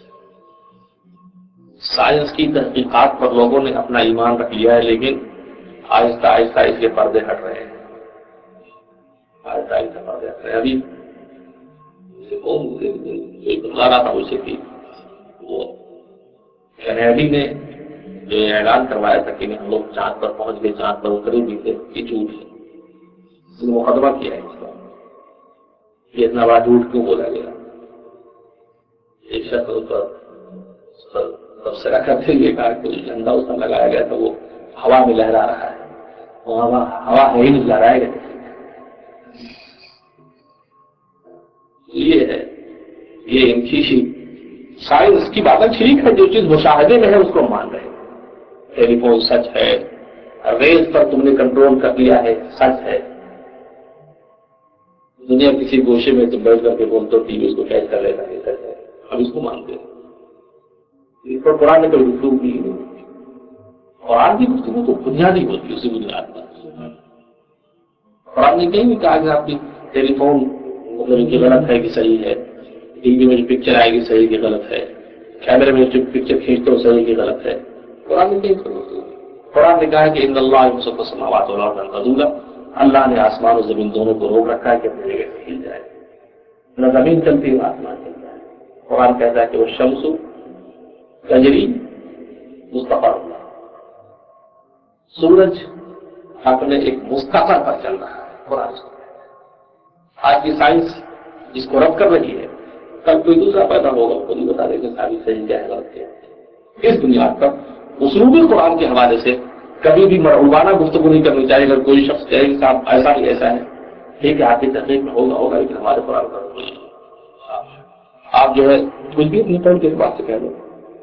سائنس کی تحقیقات پر لوگوں نے اپنا ایمان رکھ لیا ہے، لیکن آہستہ آہستہ اس کے پردے ہٹ رہے ہیں. آہستہ آہستہ پردے ہٹ رہے ہیں. ابھی بتا رہا تھا مجھ سے کہ وہ کینیڈی نے جو اعلان کروایا تھا کہ ہم لوگ چاند پر پہنچ گئے، چاند پر اترے بھی تھے، یہ جھوٹ ہے. اس نے مقدمہ کیا ہے اس کا کہ اتنا بڑا جھوٹ کیوں بولا گیا. ایک شخص اس پر تبصرہ کرتے ہوئے کہا کہ جھنڈا اس پر لگایا گیا تھا وہ ہوا میں لہرا رہا ہے. ہوا ہے ہی نہیں، لہرائے گا. یہ ہے، یہ ان کی سائنس کی باتیں ٹھیک ہے، جو چیز مشاہدے میں ہے اس کو مان رہے ہیں. ٹیلی فون سچ ہے، ریز پر تم نے کنٹرول کر لیا ہے سچ ہے. دنیا کسی گوشے میں تم بیٹھ کر کے بولتے ہو ٹی وی اس کو کیچ کر لیتا ہے، سچ ہے، ہم اس کو مانتے ہیں. اس پر قرآن نے کوئی گفتگو کی نہیں. قرآن کی گفتگو تو بنیادی ہوتی ہے، اسی بنیاد پر. قرآن نے کہیں بھی کہا کہ آپ کی ٹیلی فون مطلب کہ غلط ہے کہ صحیح ہے، ٹی وی میں جو پکچر آئے گی صحیح کی غلط ہے، کیمرے میں جو پکچر کھینچتے ہو صحیح کی غلط ہے. قرآن نے کہیں قرآن نے کہا کہ ان اللہ یمسک السماوات والارض ان تزولا، اللہ نے آسمان اور زمین دونوں کو روک رکھا ہے کہ اپنی جگہ سے ہل جائے. نہ زمین چلتی ہے، آسمان چلتا ہے. قرآن کہتا ہے کہ وہ شمس تجری مستقر اللہ، سورج اپنے ایک مستقر پر چل رہا ہے. قرآن کو آج کی سائنس جس کو رد کر رہی ہے، کل کوئی دوسرا پیدا ہوگا وہ نہیں بتا دے کہ سائنس صحیح کیا ہے غلط کیا ہے. اس بنیاد پر اسلوبی قرآن کے حوالے سے کبھی بھی مرعوبانہ گفتگو نہیں کرنی چاہیے. اگر کوئی شخص کہے کہ صاحب ایسا ہی ایسا ہے، ٹھیک ہے آپ کی تحقیق میں ہوگا، لیکن ہمارے قرآن کا نہیں. آپ جو ہے کچھ بھی اپنے طور کے بات سے کہہ دو.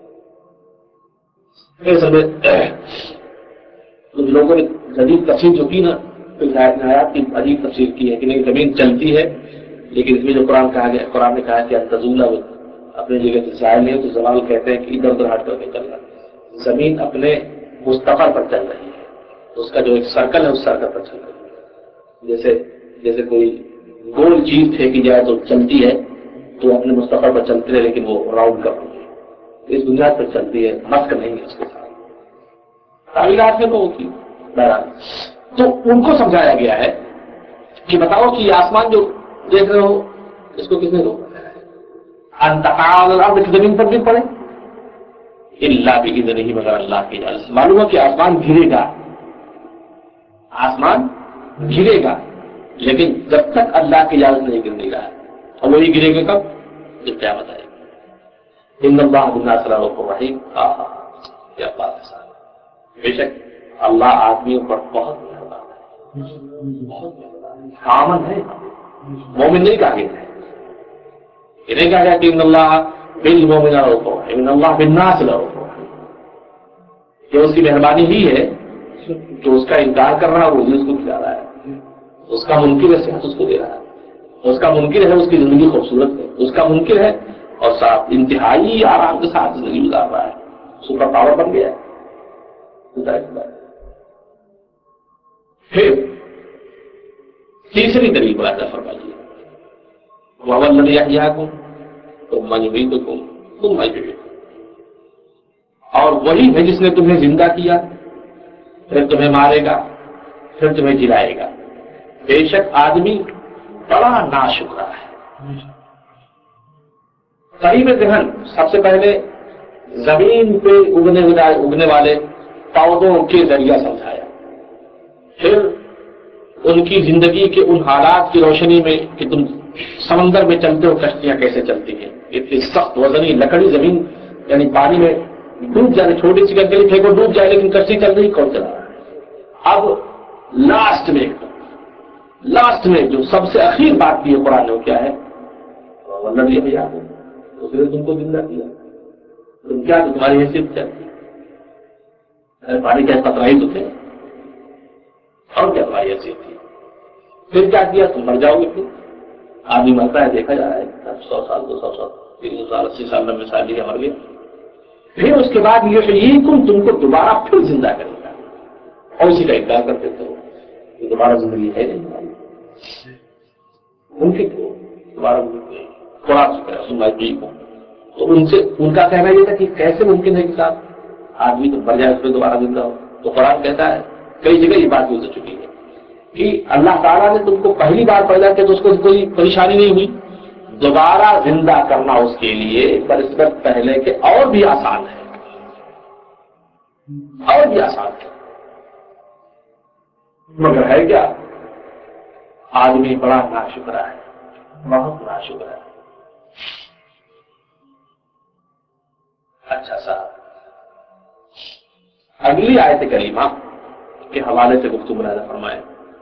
کچھ لوگوں نے جدید تفسیر جو کی نا، آیات کی عجیب تفسیر کی ہے کہ نہیں زمین چلتی ہے، لیکن اس میں جو قرآن کہا گیا، قرآن نے کہا کہ تزولا اپنی جگہ سے زائل نہیں. تو زوال کہتے ہیں کہ ادھر ادھر ہٹ کر کے چل رہا ہے. زمین اپنے مستقر پر چل رہی ہے، اس کا جو ایک سرکل ہے اس سرکل پر چل رہی ہے. جیسے کوئی گول چیز پھینکی جائے تو چلتی ہے، تو اپنے مستقر پر چلتی ہے، لیکن وہ راؤنڈ کر رہی ہے. اس بنیاد پر چلتی ہے، مسک نہیں ہے اس کے ساتھ، تعویلات ہے لوگوں کی بہرحال۔ تو ان کو سمجھایا گیا ہے کہ بتاؤ کہ یہ آسمان جو دیکھ رہے ہو اس کو کس نے روکا ہے؟ الارض کی زمین پر گر پڑے اللہ کی اذن ہی، مگر اللہ کی اجازت۔ معلوم ہے کہ آسمان گرے گا، آسمان گرے گا، لیکن جب تک اللہ کی اجازت نہیں گر نہیں رہا، اور وہی گرے گا کب؟ جب قیامت آئے گی۔ ان اللہ بالناس رؤوف رحیم۔ کیا بات ہے! بے شک اللہ آدمیوں پر بہت مہربان ہے، بہت مہربان ہے، آمن ہے، مومن نہیں کہا گیا ہے، یہ نہیں کہا گیا کہ ان اللہ بالمؤمنین رؤوف رحیم، ان اللہ بالناس رؤوف رحیم۔ یہ اس کی مہربانی ہی ہے کہ اس کا انکار کر رہا ہے، روزی اس کو کھلا رہا ہے، اس کا منکر ہے صحت اس کو دے رہا ہے، اس کا منکر ہے اس کی زندگی خوبصورت ہے، اس کا منکر ہے اور صاحب انتہائی آرام کے ساتھ زندگی گزار رہا ہے، سپر پاور بن گیا ہے۔ پھر تیسری دلیل واضح فرمائیے، وَهُوَ الَّذِي أَحْيَاكُمْ ثُمَّ يُمِيتُكُمْ ثُمَّ يُحْيِيكُمْ، اور وہی ہے جس نے تمہیں زندہ کیا، پھر تمہیں مارے گا، پھر تمہیں جلائے گا۔ بے شک آدمی بڑا ناشکرا ہے۔ قریب ذہن سب سے پہلے زمین پہ اگنے والے پودوں کے ذریعہ سمجھایا، پھر ان کی زندگی کے ان حالات کی روشنی میں کہ تم سمندر میں چلتے ہو، کشتیاں کیسے چلتی ہیں، اتنی سخت وزنی لکڑی زمین، یعنی پانی میں ڈوب جانے، چھوٹی سی کنکری پھینکو ڈوب جائے، لیکن کشتی چل رہی، کون چلا رہا ہے؟ اب لاسٹ میں جو سب سے اخیر بات کی ہے قرآن نے، وہ کیا ہے؟ والذی احیاکم، اس نے تم کو زندہ کیا، تم کیا تمہاری حیثیت کیا تھی؟ پانی کا قطرائی تو تھے، اور کیا تمہاری حیثیت تھی؟ پھر کیا کیا؟ تم مر جاؤ گے۔ پھر آدمی مرتا ہے، دیکھا جا رہا ہے 100 سال 200 سال 300 سال 80 سال 90 سال لیا مر گیا، پھر اس کے بعد یہ تم کو دوبارہ پھر زندہ کرے گا، اور اسی کا انکار کرتے تھے کہ دوبارہ زندگی ہے نہیں ہماری، ممکن ہو دوبارہ زندگی تھوڑا سننا ٹھیک ہو، تو ان کا کہنا یہ تھا کہ کیسے ممکن ہے کہ صاحب آدمی تو مر جائے اس پہ دوبارہ زندہ ہو؟ تو قرآن کہتا ہے، کئی جگہ یہ بات گزر چکی ہے کہ اللہ تعالیٰ نے تم کو پہلی بار پیدا کیا تو اس کو کوئی پریشانی نہیں ہوئی، دوبارہ زندہ کرنا اس کے لیے بنسبت پہلے کے اور بھی آسان ہے، اور بھی آسان ہے، مگر ہے کیا؟ آدمی بڑا ناشکرا ہے، بہت ناشکرا ہے۔ اچھا صاحب، اگلی آیت کریمہ کے حوالے سے گفتگو ملاحظہ فرمائیں،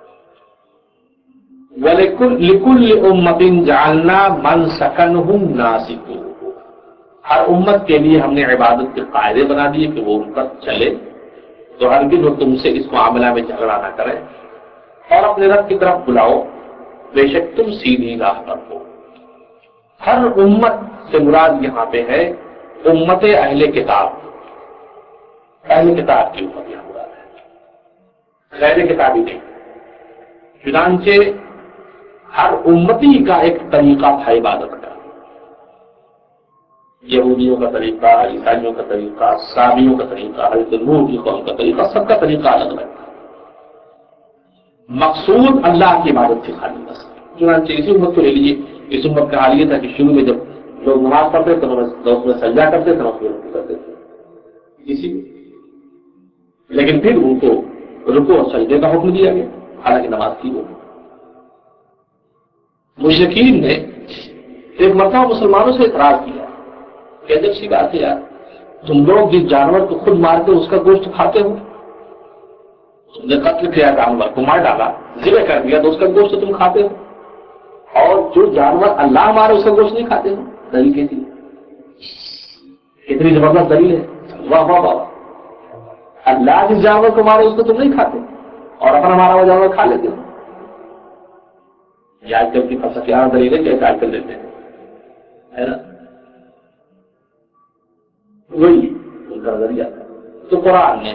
وَلِكُلِّ أُمَّةٍ جَعَلْنَا مَنْسَكَنَهُمْ نَاسِكُوهُ، ہر امت کے لیے ہم نے عبادت کے قاعدے بنا دیے کہ وہ ان پر چلے، تو ہرگز وہ تم سے اس معاملہ میں جھگڑا نہ کریں، اور اپنے رب کی طرف بلاؤ، بے شک تم سیدھی راہ پر ہو۔ ہر امت سے مراد یہاں پہ ہے امت اہل کتاب، اہل کتاب کی امت یہاں مراد ہے، غیر کتابی نہیں۔ چنانچہ ہر امتی کا ایک طریقہ تھا عبادت کا، یہودیوں کا طریقہ، عیسائیوں کا طریقہ، سابیوں کا طریقہ، حضرت نوح کی قوم کا طریقہ، سب کا طریقہ الگ الگ تھا، مقصود اللہ کی عبادت سے خالی بس۔ چنانچہ اسی امت کو لے لیجیے، اس امت کا حال یہ تھا کہ شروع میں جب لوگ نماز پڑھتے تھے تو اس میں سجدہ کرتے تھے، اس میں رکوع کرتے تھے، اسی لیکن پھر ان کو رکوع اور سجدے کا حکم دیا گیا، حالانکہ نماز تھی وہ۔ مشرکین نے ایک مرتبہ مسلمانوں سے اعتراض کیا کہ عجب سی بات ہے یار، تم لوگ جس جانور کو خود مارتے اس کا گوشت کھاتے ہو، تم نے قتل کیا، جانور کو مار ڈالا، ذبح کر دیا، تو اس کا گوشت تم کھاتے ہو، اور جو جانور اللہ مارے اس کا گوشت نہیں کھاتے ہو؟ دلیل کیسی؟ اتنی زبردست دلیل ہے، واہ واہ واہ، اللہ جس جانور کو مارے اس کو تم نہیں کھاتے اور اپنا مارا ہوا جانور کھا لیتے ہو؟ یہ آج کل کی فلسفیانہ دلیل ہے، جیسے آج کل دیتے ہیں، ہے نا؟ وہی ان کا نظریہ ہے۔ تو قرآن نے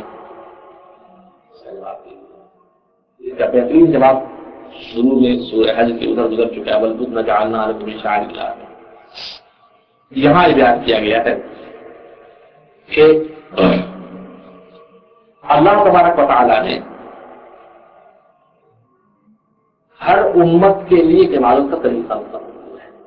اس کا بہترین جواب شروع میں سورہ حج کے ادھر گزر چکا ہے، وَالْبُدْنَ جَعَلْنَا لَكُمْ مِنْ شَعَائِرِ اللَّهِ، یہاں بیان کیا گیا ہے کہ اللہ تبارک و تعالیٰ نے ہر امت کے لیے ایک عبادت کا طریقہ مقرر کیا ہے.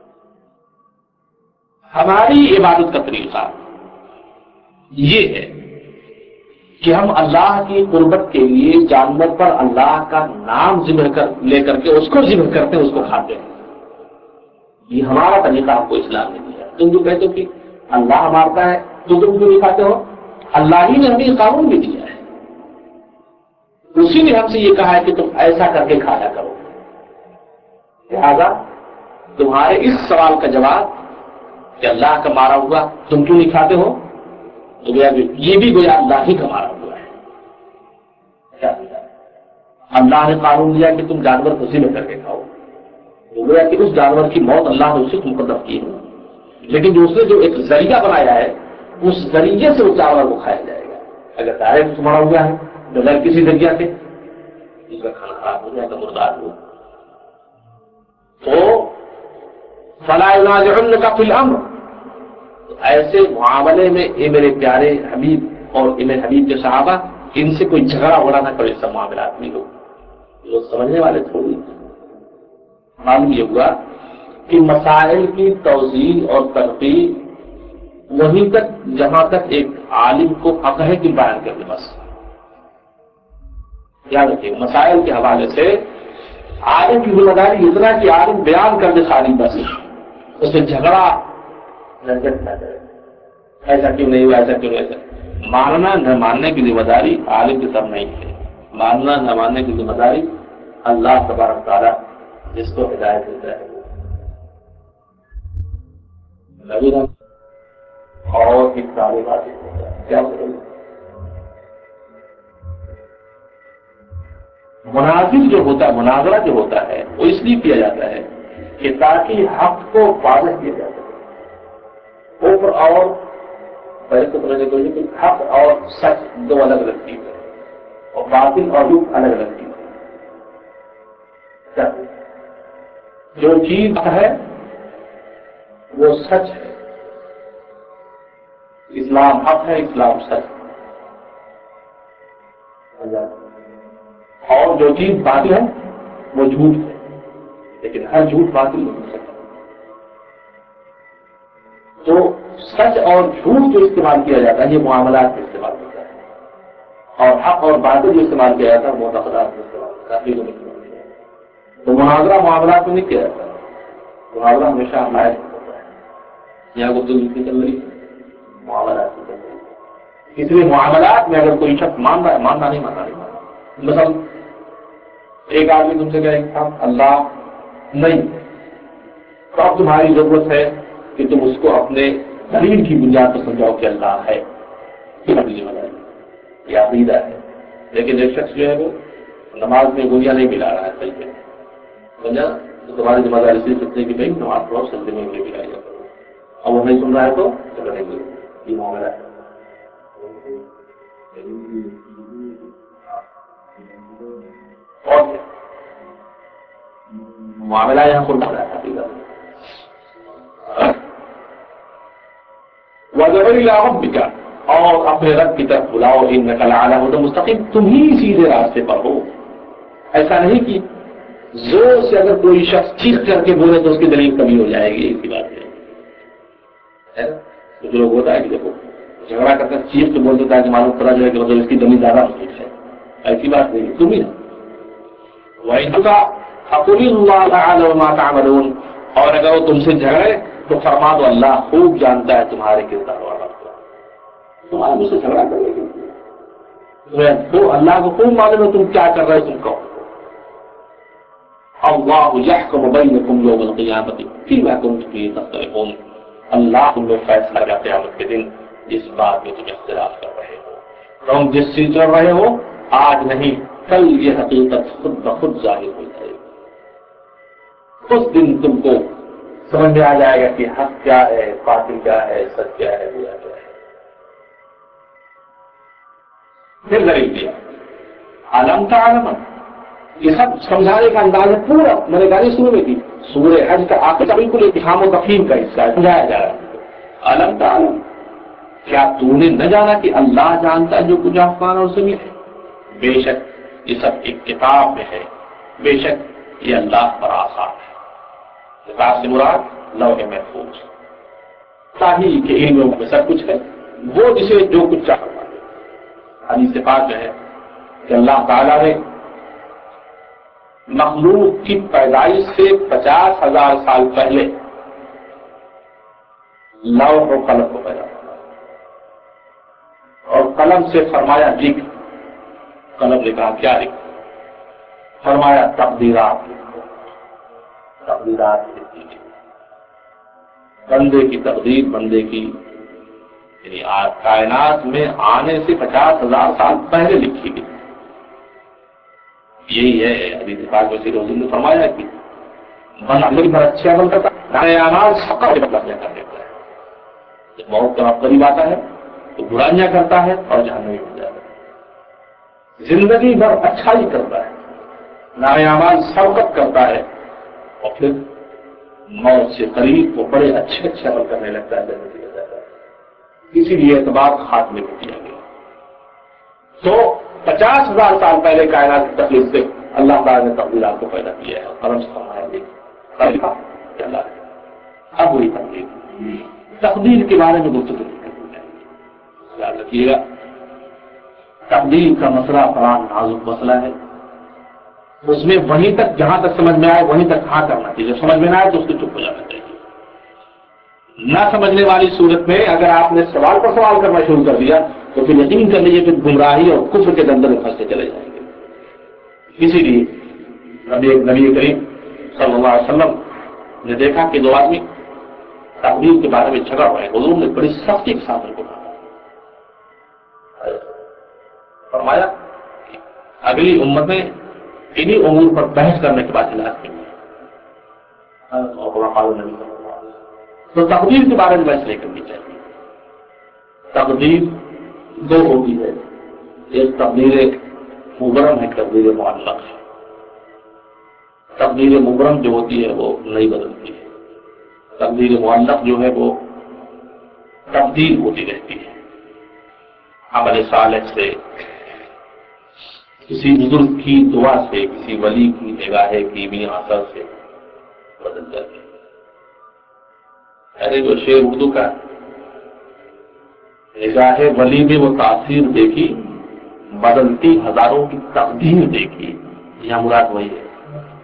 ہماری عبادت کا طریقہ یہ ہے کہ ہم اللہ کی قربت کے لیے جانور پر اللہ کا نام لے کر کے اس کو ذبح کرتے ہیں، اس کو کھاتے ہیں. یہ ہمارا طریقہ ہم کو اسلام نے دیا. تم جو کہتے ہو کہ اللہ مارتا ہے تو تم کیوں نہیں کھاتے ہو؟ اللہ ہی نے ہمیں یہ قانون بھی دیا ہے، اسی نے ہم سے یہ کہا ہے کہ تم ایسا کر کے کھایا کرو. لہذا تمہارے اس سوال کا جواب کہ اللہ کا مارا ہوا تم کیوں نہیں کھاتے ہو، تو یہ بھی گویا اللہ ہی کا مارا ہوا ہے. اللہ نے قانون دیا کہ تم جانور کو ذبح کر کے کھاؤ، تو گویا کہ اس جانور کی موت اللہ نے اسے مقدر کی ہے، لیکن جو اس نے جو ایک ذریعہ بنایا ہے اس ذریعے سے اس جانور کو کھایا جائے گا. اگر ڈائریکٹ مارا ہوا ہے بغیر کسی ذریعہ سے اس کا کھانا خراب ہو جائے گا، مردار ہو. تو فلا ينازعنك في الامر، ایسے معاملے میں اے میرے پیارے حبیب اور اے میرے حبیب کے صحابہ، ان سے کوئی جھگڑا وڑا نہ کرے. سب معاملات میں لوگ سمجھنے والے تھوڑی. معلوم یہ ہوا کہ مسائل کی توضیح اور ترتیب وہیں تک جہاں تک ایک عالم کو حق ہے کہ بیان کر دے. بس یاد رکھیے، مسائل کے حوالے سے عالم کی ذمہ داری اتنا کہ عالم بیان کر دے خالی، بس اس سے جھگڑا نہ کرے. ایسا کیوں نہیں ہوا، ایسا کیوں نہیں. ماننا نہ ماننے کی ذمہ داری عالم کے سب نہیں ہے. ماننا نہ ماننے کی ذمہ داری اللہ تبارک تعالیٰ جس کو ہدایت دیتا ہے. اور ایک سارے باتیں کیا مناظر جو ہوتا ہے، مناظرہ جو ہوتا ہے وہ اس لیے کیا جاتا ہے کہ تاکہ حق کو واضح کیا جا سکے. کفر اور پہلے تو سمجھنے کو کہ حق اور سچ دو الگ الگ چیز ہے، اور باطل اور جھوٹ الگ الگ چیز ہے. جو چیز ہے وہ سچ ہے، اسلام حق ہے، اسلام سچ ہے. اور جو چیز باطل ہے وہ جھوٹ ہے، لیکن ہر جھوٹ باطل نہیں ہو سکتا. تو سچ اور جھوٹ جو استعمال کیا جاتا ہے یہ معاملات میں استعمال ہوتا ہے، اور حق اور باطل جو استعمال کیا جاتا ہے وہ معتقدات میں استعمال ہوتا ہے. تو مناظرہ معاملات میں نہیں کیا جاتا، مناظرہ ہمیشہ عقائد میں ہوتا ہے. یہاں کو نہیں چل رہی معاملات کی چل رہی ہے. اس لیے معاملات میں اگر کوئی شخص مان رہا ہے، ماننا نہیں ماننا نہیں ماننا. مثلا ایک آدمی تم سے کہے کہ اللہ نہیں ہے، تو اب تمہاری ضرورت ہے کہ تم اس کو اپنے دلیل کی بنیاد پر سمجھاؤ کہ اللہ ہے. یہ عقیدہ ہے. لیکن ایک شخص جو ہے وہ نماز میں گولیاں نہیں ملا رہا ہے صحیح ہے، سمجھا؟ تو تمہاری ذمہ داری صرف اتنے کہ بھائی نماز پڑھو، سجدے میں گولی ملائی جاتا ہے. اب وہ نہیں سن رہا ہے تو چلنے گے. یہ معاملہ ہے. اور معاملہ یہاں پر بڑا ہے. وَادْعُ إِلَىٰ رَبِّكَ، اور اپنے رب کی طرف بلاؤ. إِنَّكَ لَعَلَىٰ هُدًى مُسْتَقِيمٍ، تم ہی سیدھے راستے پر ہو. ایسا نہیں کہ زور سے اگر کوئی شخص چیخ کر کے بولے تو اس کی دلیل کمی ہو جائے گی. ایسی بات ہے. کچھ لوگ ہوتا ہے کہ دیکھو جھگڑا کرتے چیخ کے بولتے تھا کہ معلوم پڑا جائے کہ مطلب اس کی دلیل زیادہ مضبوط ہے. ایسی بات نہیں، تم ہی ہے. فَقُلِ اللَّهُ أَعْلَمُ مَا تَعْمَلُونَ، اور اگر وہ تم سے جھگڑے تو فرما دو اللہ خوب جانتا ہے تمہارے کردار والا. تمہارا مجھ سے جھگڑا کرنے کے لیے تو اللہ کو خوب معلوم ہے تم کیا کر رہے تم کو. اللہ یحکم بینکم یوم القیامۃ فیما کنتم فیہ تختلفون، اللہ تم میں فیصلہ کرے قیامت کے دن جس بات میں تم اختلاف کر رہے ہو. تم جس چیز کر رہے ہو آج نہیں کل یہ حقیقت خود بخود ظاہر ہو جائے گی. اس دن تم کو سمجھ میں آ جائے گا کہ حق کیا ہے، باطل کیا ہے، سچ کیا ہے، برا کیا ہے. پھر دلیل دیا علم تعلم، یہ سب سمجھانے کا انداز ہے پورا. میں نے کہا شروع میں کی سورہ حج کا آخر کا بالکل اتحام و تفہیم کا حصہ ہے، سمجھایا جا رہا ہے. علم تعلم کیا تو نے نہ جانا کہ اللہ جانتا ہے جو کچھ آسمان اور زمین ہے؟ بے شک یہ سب ایک کتاب میں ہے، بے شک یہ اللہ پر آسان ہے۔ کتاب سے مراد لوح محفوظ، صحیح کے علم میں سب کچھ ہے، وہ جسے جو کچھ چاہتا ہے۔ حدیث پاک میں ہے کہ اللہ تعالیٰ نے مخلوق کی پیدائش سے 50,000 سال پہلے لوح و قلم کو پیدا کیا اور قلم سے فرمایا لکھ۔ قلم نے کہا کیا لکھ؟ فرمایا تقدیرات لکھو، تقدیرات لکھی گئی، بندے کی تقدیر، بندے کی یعنی کائنات میں آنے سے 50,000 سال پہلے لکھی گئی۔ یہی ہے حدیث پاک میں سے حضور نے فرمایا کہ بندہ پر اچھے عمل کرتا ہے، اعمال سب کا بدلہ کر دیتا ہے۔ جب موت کا وقت قریب آتا ہے تو برائیاں کرتا ہے اور جہنم میں ہو جاتا ہے۔ زندگی بھر اچھائی کرتا ہے، نئے اعمال سبقت کرتا ہے، اور پھر موت سے قریب وہ بڑے اچھے عمل کرنے لگتا ہے، جنت میں جاتا ہے۔ اسی لیے اعتبار خاتمے کو کیا گیا۔ تو 50,000 سال پہلے کائنات کی تخلیق سے اللہ تعالیٰ نے تقدیرات کو پیدا کیا ہے، قلم سے فرمایا اللہ نے۔ اب وہی تقدیر کے بارے میں گفتگو یاد رکھیے گا، تقدیر کا مسئلہ بڑا نازک مسئلہ ہے، اس میں وہیں تک جہاں تک سمجھ میں آئے وہیں تک ہاں کرنا چاہیے، سمجھ میں نہ آئے تو اس کو چپ ہو جانا چاہیے۔ نہ سمجھنے والی صورت میں اگر آپ نے سوال پر سوال کرنا شروع کر دیا تو پھر یقین کر لیجیے پھر گمراہی اور کفر کے دندر میں پھنستے چلے جائیں گے۔ اسی لیے نبی کریم صلی اللہ علیہ وسلم نے دیکھا کہ دو آدمی تقدیر کے بارے میں جھگڑ رہے ہیں، حضور نے بڑی سختی کے ساتھ ان کو کہا، فرمایا اگلی امتیں انہی امور پر بحث کرنے کے بعد ہلاک کی۔ تو تقدیر کے بارے میں بحث نہیں کرنی چاہیے۔ تقدیر دو ہوتی ہے، ایک تقدیر مبرم ہے، تقدیر معلق ہے۔ تقدیر مبرم جو ہوتی ہے وہ نہیں بدلتی ہے، تقدیر معلق جو ہے وہ تبدیل ہوتی رہتی ہے، عمل صالح سے، کسی بزرگ کی دعا سے، کسی ولی کی نگاہ کی بھی اثر سے بدل جاتی ہے۔ جو شعر اردو کا نگاہ ولی میں وہ تاثیر دیکھی، بدلتی ہزاروں کی تقدیر دیکھی، یہاں مراد وہی ہے،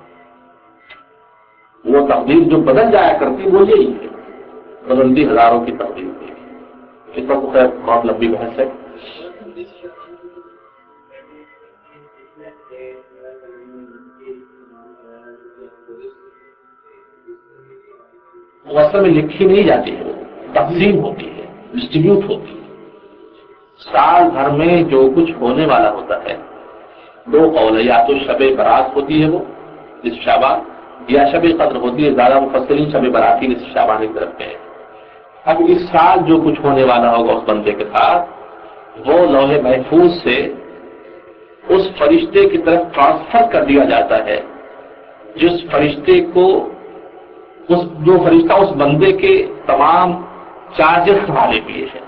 وہ تقدیر جو بدل جایا کرتی وہ یہی ہے، بدلتی ہزاروں کی تقدیر دیکھی۔ اس پر تو خیر بہت لمبی بحث ہے۔ وہ اصل میں لکھی نہیں جاتی ہے، تقسیم ہوتی ہے، ڈسٹریبیوٹ ہوتی ہے۔ سال بھر میں جو کچھ ہونے والا ہوتا ہے، دو قول ہے، یا تو شب برات ہوتی ہے وہ نصف شعبان، یا شب قدر ہوتی ہے، زیادہ مفسرین شب برات کی نصف شعبان کی طرف ہیں۔ اب اس سال جو کچھ ہونے والا ہوگا اس بندے کے ساتھ وہ لوح محفوظ سے اس فرشتے کی طرف ٹرانسفر کر دیا جاتا ہے، جس فرشتے کو جو فرشتہ اس بندے کے تمام چارجز سنبھالے ہوئے ہیں،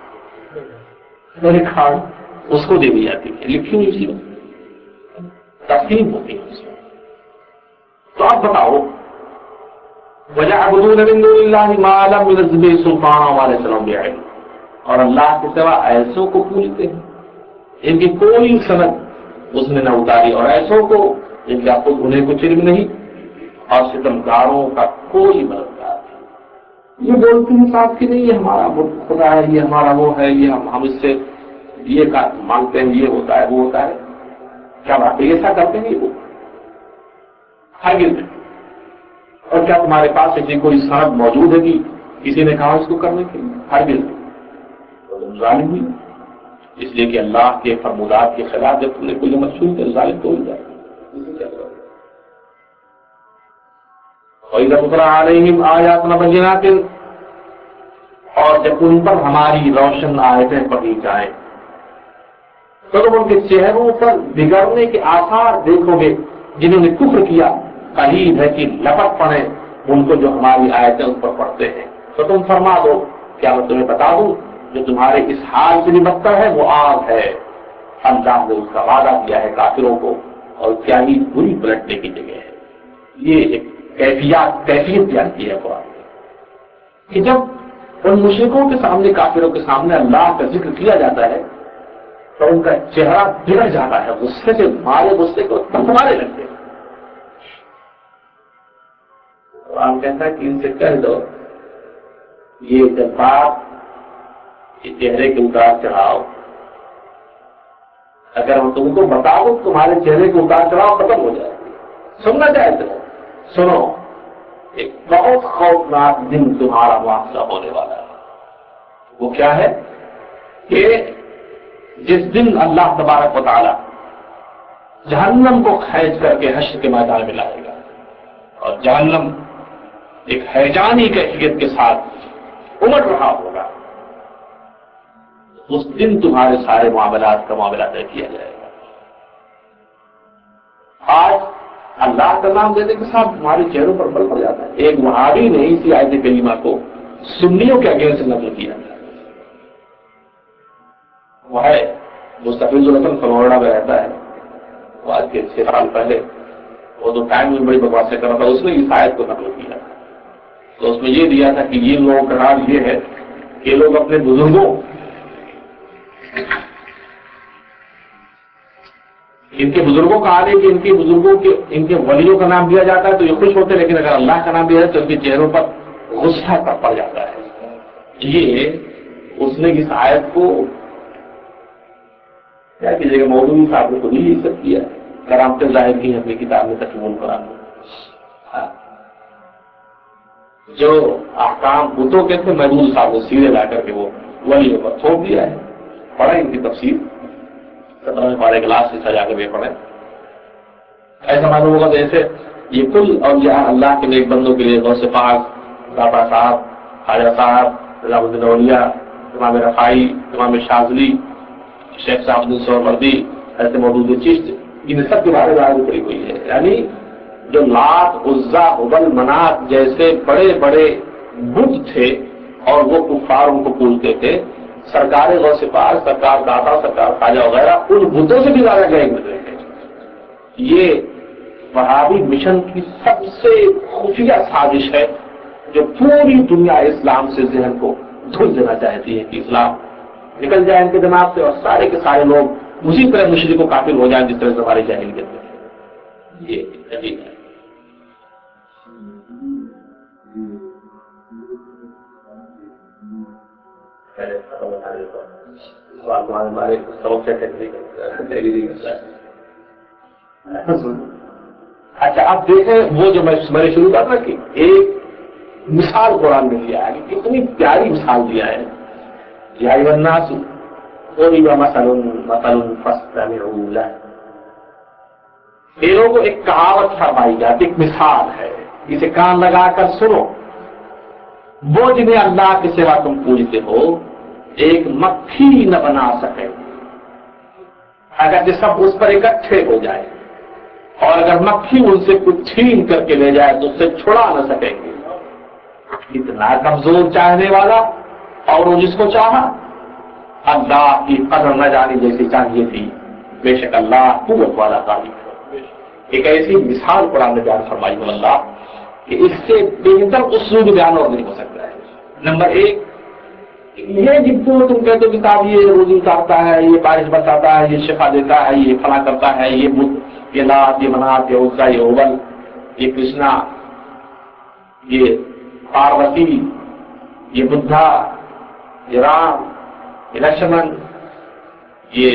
اس کو دے دی جاتی ہے، لکھی ہوئی اسی وقت تقسیم ہوتی ہے اس میں۔ تو آپ بتاؤ، وَيَعْبُدُونَ مِن دُونِ اللَّهِ مَا لَمْ يُنَزِّلْ بِهِ سُلْطَانًا وَمَا لَيْسَ لَهُم بِعِلْمٍ، اور اللہ کے سوا ایسوں کو پوجتے ہیں ان کی کوئی سند اس نے نہ اتاری، اور ایسوں کو جن کا خود انہیں کچھ علم نہیں، اور ستمکاروں کا کوئی مددگار نہیں۔ یہ بولتے ہیں صاحب کہ نہیں یہ ہمارا خدا ہے، یہ ہمارا وہ ہے، یہ ہم اس سے یہ مانگتے ہیں، یہ ہوتا ہے وہ ہوتا ہے، کیا بات ہے ایسا کرتے ہیں؟ وہ ہرگز نہیں۔ اور کیا تمہارے پاس ایسی کوئی سند موجود ہے کہ کسی نے کہا اس کو کرنے کے لیے؟ ہرگز نہیں۔ ظالم ہی اس لیے کہ اللہ کے فرمودات کے خلاف جب تم نے کوئی عمل شروع کر ظالم تو ہو جائے۔ وَإِذَا تُتْلَىٰ عَلَيْهِمْ آيَاتُنَا بَيِّنَاتٍ، اور جب ان پر ہماری روشن آیتیں پڑھی جائیں تو تم ان کے چہروں پر بگڑنے کے آثار دیکھو گے، جنہوں نے کفر کیا قریب ہے کہ لپٹ پڑے ان کو جو ہماری آیتیں ان پر پڑھتے ہیں۔ تو تم فرما دو، کیا میں تمہیں بتا دوں جو تمہارے اس حال سے بھی بدتر ہے وہ آگ ہے. اللہ نے اس کا وعدہ کیا ہے کافروں کو، اور کیا ہی بری پلٹنے کی جگہ ہے. یہ ایک کیفیت بیان کی ہے قرآن نے کہ جب ان مشرکوں کے سامنے، کافروں کے سامنے اللہ کا ذکر کیا جاتا ہے تو ان کا چہرہ بگڑ جاتا ہے، غصے سے مارے غصے کو تمہارے لگتے ہیں. قرآن کہتا ہے کہ ان سے کہہ دو یہ جذبات، یہ چہرے کے اتار چڑھاؤ، اگر ہم تم کو بتا دو تمہارے چہرے کے اتار چڑھاؤ ختم ہو جائے. سننا چاہتے ہو سنو، ایک بہت خوفناک دن تمہارا معاملہ ہونے والا ہے. وہ کیا ہے کہ جس دن اللہ تبارک و تعالی جہنم کو کھینچ کر کے حشر کے میدان میں لائے گا، اور جہنم ایک ہیجانی کیفیت کے ساتھ امڑ رہا ہوگا. اس دن تمہارے سارے معاملات کا معاملہ طے کیا جائے گا. آج اللہ کا نام لینے کے ساتھ تمہارے چہروں پر بل پڑ جاتا ہے. ایک وہابی نے اسی آیت کریمہ کو سنیوں کے اگینسٹ نقل کیا. وہ ہے مستفیض الحسن فلوریڈا میں رہتا ہے. وہ آج کے 6 سال پہلے وہ تو ٹائم میں بڑی بکواسیں کر رہا تھا، اس نے اس آیت کو نقل کیا. تو اس میں یہ دیا تھا کہ یہ لوگوں کا حال یہ ہے کہ لوگ اپنے بزرگوں، ان کے بزرگوں کا حال ہے کہ ان کے بزرگوں کے، ان کے ولیوں کا نام دیا جاتا ہے تو یہ خوش ہوتے ہیں، لیکن اگر اللہ کا نام دیا جائے تو ان کے چہروں پر غصہ پڑ جاتا ہے. یہ اس نے اس آیت کو کیا کیجیے گا، مولوی صاحب نے خود ہی یہ سب کیا، کرامتیں ظاہر کی اپنی کتاب میں تقسیم القرآن میں. جو احکام بتوں کے تھے محبوب صاحب نے سیرے لا کر کے وہ ولیوں پر تھوپ دیا ہے. پڑھا ان کی تفسیر 17 پارے کلاس سے سجا کر یہ پڑھیں. ایسا معلوم ہوگا جیسے یہ کل اولیاء اللہ کے نیک بندوں کے لیے غوث پاک، بابا صاحب، خواجہ صاحب، نظام الدین اولیاء، امام رفاعی، امام شاذلی، شیخ صاحب الدین سہروردی، ایسے موجود چشت، ان سب کے بارے میں آگے کری ہوئی ہے. یعنی جو لات، عزا، ہبل، منات جیسے بڑے بڑے بت تھے اور وہ کفار ان کو پوجتے تھے، سرکار غوث پاک، سرکار داتا، سرکار خواجہ وغیرہ ان بتوں سے بھی زیادہ گہرے گزرے تھے. یہ وہابی مشن کی سب سے خفیہ سازش ہے جو پوری دنیا اسلام سے ذہن کو دھل دینا چاہتی ہے کہ اسلام نکل جائے ان کے دماغ سے اور سارے کے سارے لوگ اسی طرح مشرک و کافر ہو جائیں جس طرح سے ہماری جاہلیت میں. یہ عجیب ہے. اچھا اب دیکھیں وہ جو میں نے شروع کر رہا کہ ایک مثال قرآن نے دیا ہے، کتنی پیاری مثال دیا ہے. یا ایھا الناس ضرب مثل فاستمعوا لہ. لوگوں کو ایک کہاوت فرمائی جاتی، ایک مثال ہے، اسے کان لگا کر سنو. وہ جنہیں اللہ کے سوا تم پوجتے ہو ایک مکھی نہ بنا سکے اگر یہ سب اس پر اکٹھے ہو جائے، اور اگر مکھی ان سے کچھ چھین کر کے لے جائے تو اس سے چھڑا نہ سکیں گے. اتنا کمزور چاہنے والا، اور وہ جس کو چاہا. اللہ کی قدر نہ جانی جیسی چاہیے تھی، بے شک اللہ قوت والا غالب ہے. ایک ایسی مثال قرآن نے بیان فرمائی ہو اللہ کہ اس سے بہتر اسلوب بیان اور نہیں ہو سکتا ہے. نمبر 1 یہ جن کو تم کہتے ہو کتاب یہ روزی اتارتا ہے، یہ بارش برساتا ہے، یہ شفا دیتا ہے، یہ فلاں کرتا ہے، یہ بدھ، یہ لات، یہ منات، یہ عزا، یہ ہبل، یہ کرشنا، یہ پاروتی، یہ بدھا، یہ رام، یہ لکشمن، یہ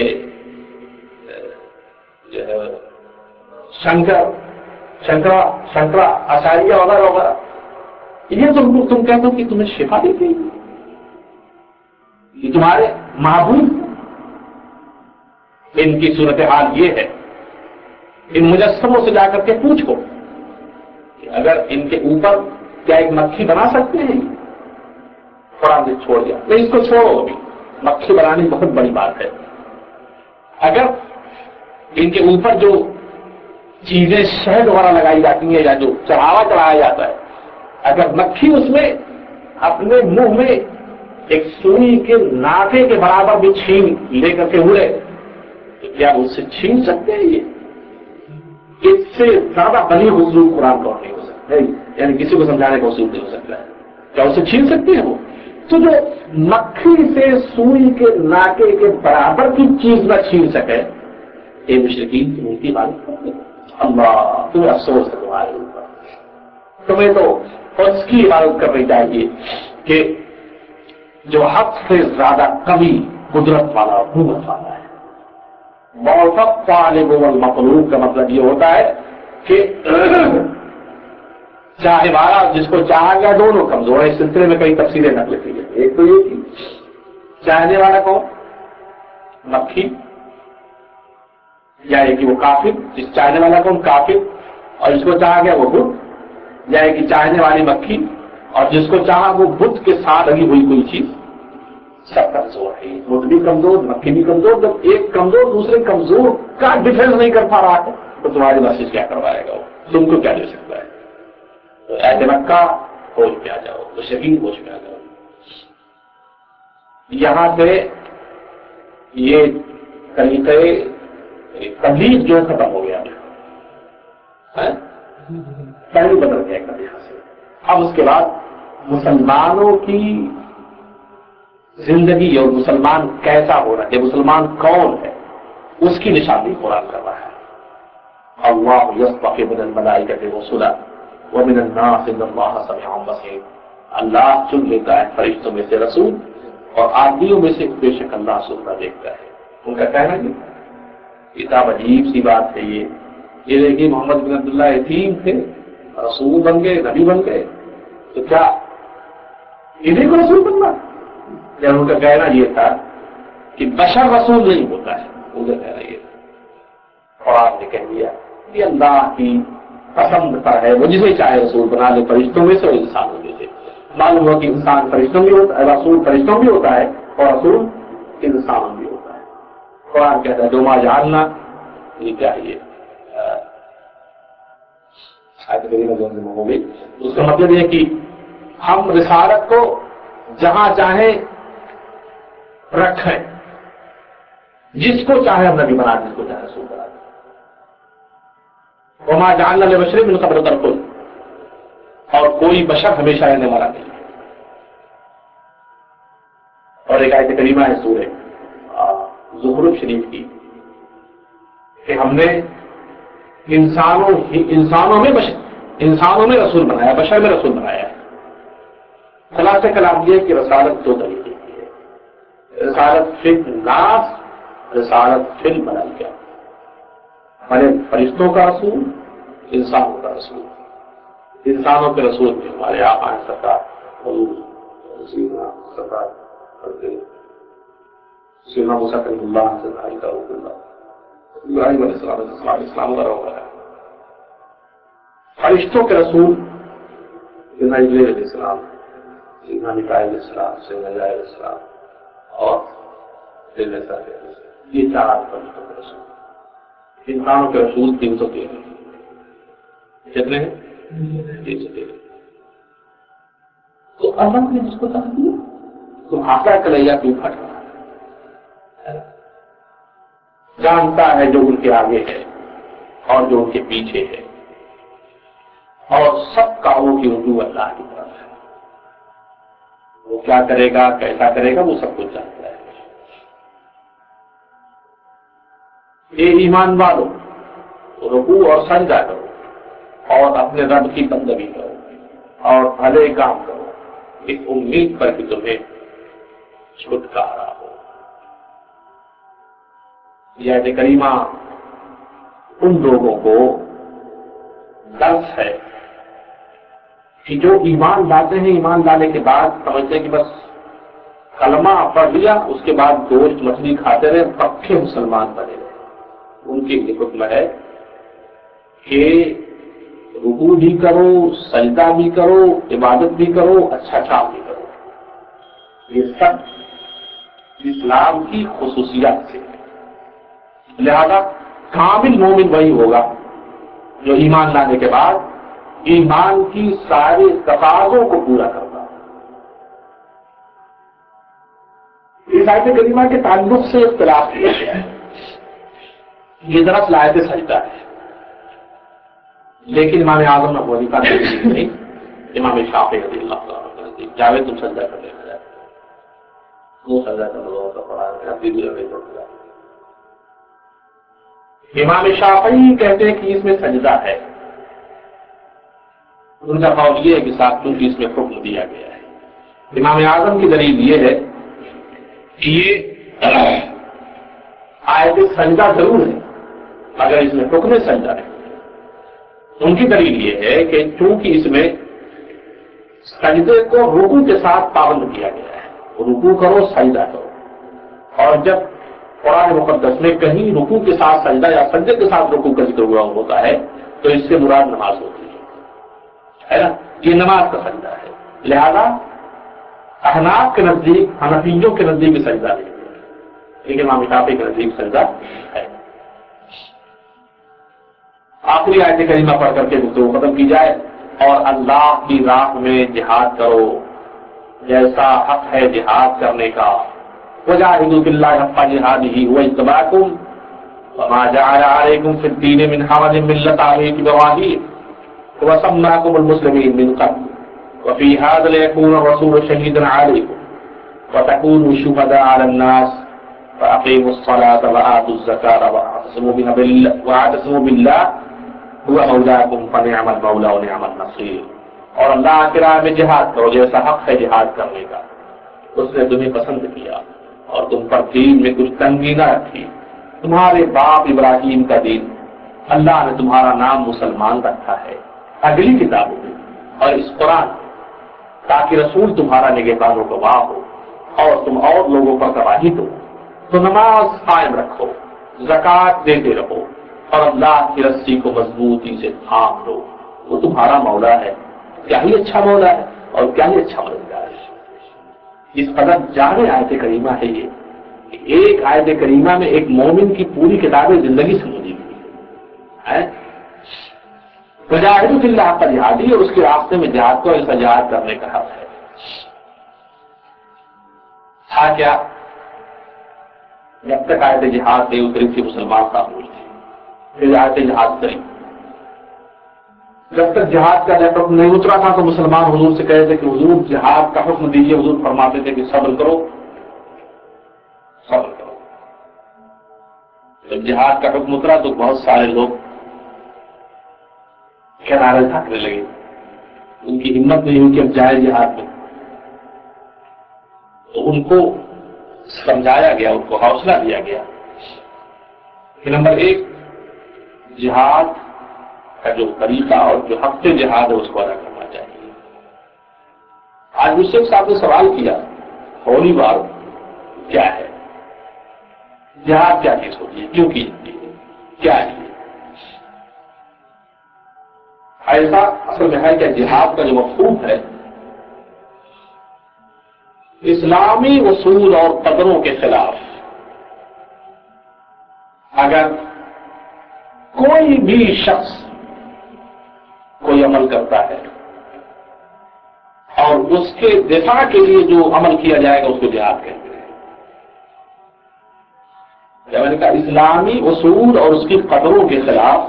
شنکرا آچاریہ وغیرہ وغیرہ، یہ تم کہتے ہو کہ تمہیں شفا دیتی ہے، یہ تمہارے معبود. ان کی صورتحال یہ ہے، ان مجسموں سے جا کر کے پوچھو کہ اگر ان کے اوپر کیا ایک مکھی بنا سکتے ہیں. قرآن نے چھوڑ دیا، نہیں اس کو چھوڑو، ابھی مکھی بنانی بہت بڑی بات ہے. اگر ان کے اوپر جو چیزیں شہد وغیرہ لگائی جاتی ہیں یا جو چڑھاوا چڑھایا جاتا ہے، اگر مکھی اس میں اپنے منہ میں ایک سوئی کے ناکے کے برابر بھی چھین لے کر کے اڑے تو کیا اس سے چھین سکتے ہیں؟ یہ اس سے زیادہ بلی اسلوب قرآن کا نہیں ہو سکتا ہے، یعنی کسی کو سمجھانے کا اسلوب نہیں ہو سکتا ہے. کیا اسے چھین سکتے ہیں وہ؟ تو جو مکھی سے سوئی کے ناکے کے برابر کی چیز نہ چھین سکے، یہ مشرکین ان کی حالت کرتے ہیں. اللہ تمہیں افسوس ہے تمہارے اوپر. تمہیں تو اس کی عبادت کرنی چاہیے کہ جو حد سے زیادہ قوی قدرت والا حکومت والا ہے. موثق طالب والمطلوب کا مطلب یہ ہوتا ہے کہ چاہے والا جس کو چاہا گیا دونوں کمزور ہے. اس سلسلے میں کئی تفصیلیں نقل کی ہیں. ایک تو یہ کہ چاہنے والا کون؟ مکھی، یا کہ وہ کافر. جس چاہنے والا کون؟ کافر. اور جس کو چاہا گیا وہ بت، یا کہ چاہنے والی مکھی اور جس کو چاہا وہ بت کے ساتھ لگی ہوئی کوئی چیز. سب کمزور ہے، بت بھی کمزور، مکھی بھی کمزور. جب ایک کمزور دوسرے کمزور کا ڈیفینس نہیں کر پا رہا ہے تو تمہاری مسجد کیا کروائے گا؟ وہ تم کو کیا دے سکتا ہے؟ تو ایسے مکہ ہوش پہ آ جاؤ، تو شکیل ہوش پہ آ جاؤ. یہاں سے یہ طریقے تبلیغ جو ختم ہو گیا، پہلے بدل گیا ایک طریقے سے. اب اس کے بعد مسلمانوں کی زندگی اور مسلمان کیسا ہو رہا ہے، مسلمان کون ہے، اس کی نشانی قرآن کر رہا ہے. اللہ یصطفی من الملائکۃ رسلا ومن الناس ان اللہ سمیع بصیر. اللہ چن لیتا ہے فرشتوں میں سے رسول اور آدمیوں میں سے بے شک اللہ سنتا دیکھتا ہے. ان کا کہنا ہے کتاب عجیب سی بات ہے. یہ دیکھیے محمد بن عبداللہ یتیم تھے، رسول بن گئے، نبی بن گئے، تو کیا انہیں کو رسول بننا؟ جب ان کا کہنا یہ تھا کہ بشر رسول نہیں ہوتا ہے. ان کا کہنا یہ تھا اور آپ نے کہہ دیا کہ اللہ کی پسند پر ہے، وہ جسے چاہے رسول بنا لے، فرشتوں میں سے اور انسانوں میں سے. معلوم ہوا کہ انسان فرشتوں بھی ہوتا ہے، رسول فرشتوں بھی ہوتا ہے اور رسول انسانوں بھی ہوتا ہے. قرآن کہتا ہے دوما جاننا یہ چاہیے. ہو گئی. اس کا مطلب یہ کہ ہم رسالت کو جہاں چاہیں رکھیں، جس کو چاہے ہم نبی بنا دیں، جس کو چاہے رسول بنا دیں. وما جعلنا لبشر من قبلک الخلد، اور کوئی بشر ہمیشہ رہنے والا نہیں. اور ایک آیت کریمہ ہے سورہ زخرف شریف کی کہ ہم نے انسانوں میں رسول بنایا، بشر میں رسول بنایا ہے. خلاصہ کلام یہ کہ رسالت دو طریقے کی ہے: رسالت فی الناس، رسالت فی الملائکہ. ہمارے فرشتوں کا رسول، انسانوں کا رسول. انسانوں کے رسول میں ہمارے آقا ہیں سرکار سرکار سیدنا موسیٰ کلیم اللہ سے ابراہیم علیہ السلام اسلام وغیرہ وغیرہ. فرشتوں کے رسول سیدنا جبرائیل علیہ السلام، سیدنا میکائیل علیہ السلام، سیدنا اسرافیل علیہ السلام اور سیدنا اسرافیل علیہ السلام. یہ چار فرشتوں کے رسول. انسانوں کے رسول 313. کتنے ہیں؟ 313. تو اللہ نے جس کو کہا دیا تمہارا کلیہ کیوں پھٹ رہا ہے؟ جانتا ہے جو ان کے آگے ہے اور جو ان کے پیچھے ہے، اور سب کاموں کی رجوع اللہ کی طرف ہے. وہ کیا کرے گا، کیسا کرے گا، وہ سب کچھ جانتا ہے. یہ ایمان والو رکوع اور سجدہ کرو اور اپنے رب کی بندگی کرو اور بھلے کام کرو اس امید پر کہ تمہیں چھٹکارا ہو. یہ آیت کریمہ ان لوگوں کو درس ہے کہ جو ایمان لاتے ہیں، ایمان لانے کے بعد سمجھتے ہیں کہ بس کلمہ پڑھ لیا اس کے بعد گوشت مچھلی کھاتے رہے، پکے مسلمان بنے رہے. ان کے لیے حکم ہے کہ رکوع بھی کرو، سجدہ بھی کرو، عبادت بھی کرو، اچھا کام بھی کرو. یہ سب اسلام کی خصوصیات سے. لہذا کامل مومن وہی ہوگا جو ایمان لانے کے بعد ایمان کی سارے تقاضوں کو پورا کرتا. اس آیت کریمہ کے تعلق سے اختلاف کیا گیا ہے. یہ دراصل آیت سجدہ ہے، لیکن امام اعظم ابو حنیفہ کے نزدیک نہیں، امام شافعی رضی اللہ تعالیٰ عنہ کے نزدیک جاوید تم سجدہ کر لینا جائے وہ سجدہ کر لو تو قرآن میں اپنی بھی امام شافعی کہتے ہیں کہ اس میں سجدہ ہے. ان کا قول یہ ہے کہ ساتھ کیونکہ اس میں حکم دیا گیا ہے. امام اعظم کی دلیل یہ ہے کہ یہ آیت سجدہ ضرور ہے اگر اس میں حکم سجدہ ہے. ان کی دلیل یہ ہے کہ چونکہ اس میں سجدے کو رکوع کے ساتھ پابند کیا گیا ہے، رکوع کرو سجدہ کرو، اور جب قرآن مقدس میں کہیں رکوع کے ساتھ سجدہ یا سجدے کے ساتھ رکوع کا ذکر ہوا ہوتا ہے تو اس سے مراد نماز ہوتی ہے نا، یہ نماز کا سجدہ ہے. لہذا احناف کے نزدیک، حنفیوں کے نزدیک سجدہ نہیں ہے، لیکن امام شافعی کے نزدیک سجدہ ہے. آخری آیت کریمہ پڑھ کر کے گفتگو ختم کی جائے. اور اللہ کی راہ میں جہاد کرو جیسا حق ہے جہاد کرنے کا. وجاہدوا باللہ حق جہادہ هو اجتباکم وما جعل علیکم فی الدین من حرج ملۃ ابیکم ابراہیم وسماکم المسلمین من قبل وفی ھذا لیکون الرسول شہیدا علیکم وتکونوا شہداء علی الناس فاقیموا الصلاة وآتوا الزکاة واعتصموا باللہ هو مولاکم فنعم المولا ونعم النصیر. اور اللہ کی راہ میں جہاد کرو جیسا حق ہے جہاد کرنے کا. اس نے تمہیں پسند کیا اور تم پر دین میں کچھ تنگی نہ رکھی. تمہارے باپ ابراہیم کا دین، اللہ نے تمہارا نام مسلمان رکھا ہے اگلی کتابوں میں اور اس قرآن میں، تاکہ رسول تمہارا نگہبان و گواہ ہو اور تم اور لوگوں پر گواہی دو. تو نماز قائم رکھو، زکوٰۃ دیتے رہو اور اللہ کی رسی کو مضبوطی سے تھام لو. وہ تمہارا مولا ہے. کیا ہی اچھا مولا ہے اور کیا ہی اچھا مددگار ہے. اس قدر جامع آیت کریمہ ہے یہ کہ ایک آیت کریمہ میں ایک مومن کی پوری کتاب زندگی سمجھی گئی ہے. وجاہدوا فی اللہ حق جہادہ، اور اس کے راستے میں جہاد کو ایسا جہاد کرنے کا حق ہے. تھا کیا؟ جب تک آیت جہاد نہیں اتری تھی مسلمان خاموش تھے. پھر آیت جہاد اتری. جب تک جہاد کا جب حکم نہیں اترا تھا تو مسلمان حضور سے کہے تھے کہ حضور جہاد کا حکم دیجیے. حضور فرماتے تھے کہ صبر کرو صبر کرو. جب جہاد کا حکم اترا تو بہت سارے لوگ کنارے جھانکنے لگے. ان کی ہمت نہیں ہوئی کہ اب جائے جہاد میں. تو ان کو سمجھایا گیا، ان کو حوصلہ دیا گیا کہ نمبر ایک، جہاد کا جو طریقہ اور جو حق جہاد ہے اس کو ادا کرنا چاہیے. آج مجھ سے ایک صاحب نے سوال کیا، ہولی وار کیا ہے، جہاد کیا چیز ہوتی ہے، کیوں کی جاتی ہے، کیا ہے؟ ایسا اصل میں ہے کہ جہاد کا جو مفہوم ہے اسلامی اصول اور قدروں کے خلاف اگر کوئی بھی شخص کوئی عمل کرتا ہے اور اس کے دفاع کے لیے جو عمل کیا جائے گا اس کو جہاد کہتے ہیں. میں نے کہا اسلامی اصول اور اس کی قدروں کے خلاف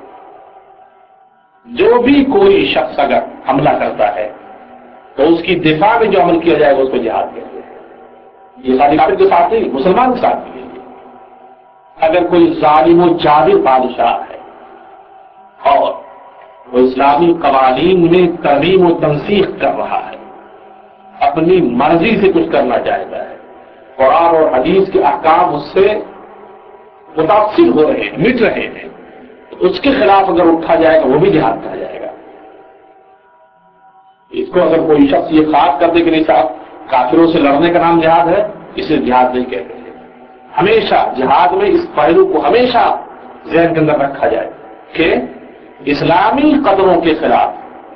جو بھی کوئی شخص اگر حملہ کرتا ہے تو اس کی دفاع میں جو عمل کیا جائے گا اس کو جہاد کہتے ہیں. یہ خالی کافر کے ساتھ نہیں، مسلمان کے ساتھ بھی ہے. اگر کوئی ظالم و جابر بادشاہ ہے اور وہ اسلامی قوانین میں ترمیم و تنسیخ کر رہا ہے، اپنی مرضی سے کچھ کرنا چاہتا ہے، قرآن اور حدیث کے احکام اس سے متاثر ہو رہے ہیں، مٹ رہے ہیں، تو اس کے خلاف اگر اٹھا جائے گا وہ بھی جہاد کہا جائے گا. اس کو اگر کوئی شخص یہ خاص کر دے کہ نہیں صاحب کافروں سے لڑنے کا نام جہاد ہے، اسے جہاد نہیں کہتے ہیں. ہمیشہ جہاد میں اس پہلو کو ہمیشہ ذہن کے اندر رکھا جائے کہ اسلامی قدروں کے خلاف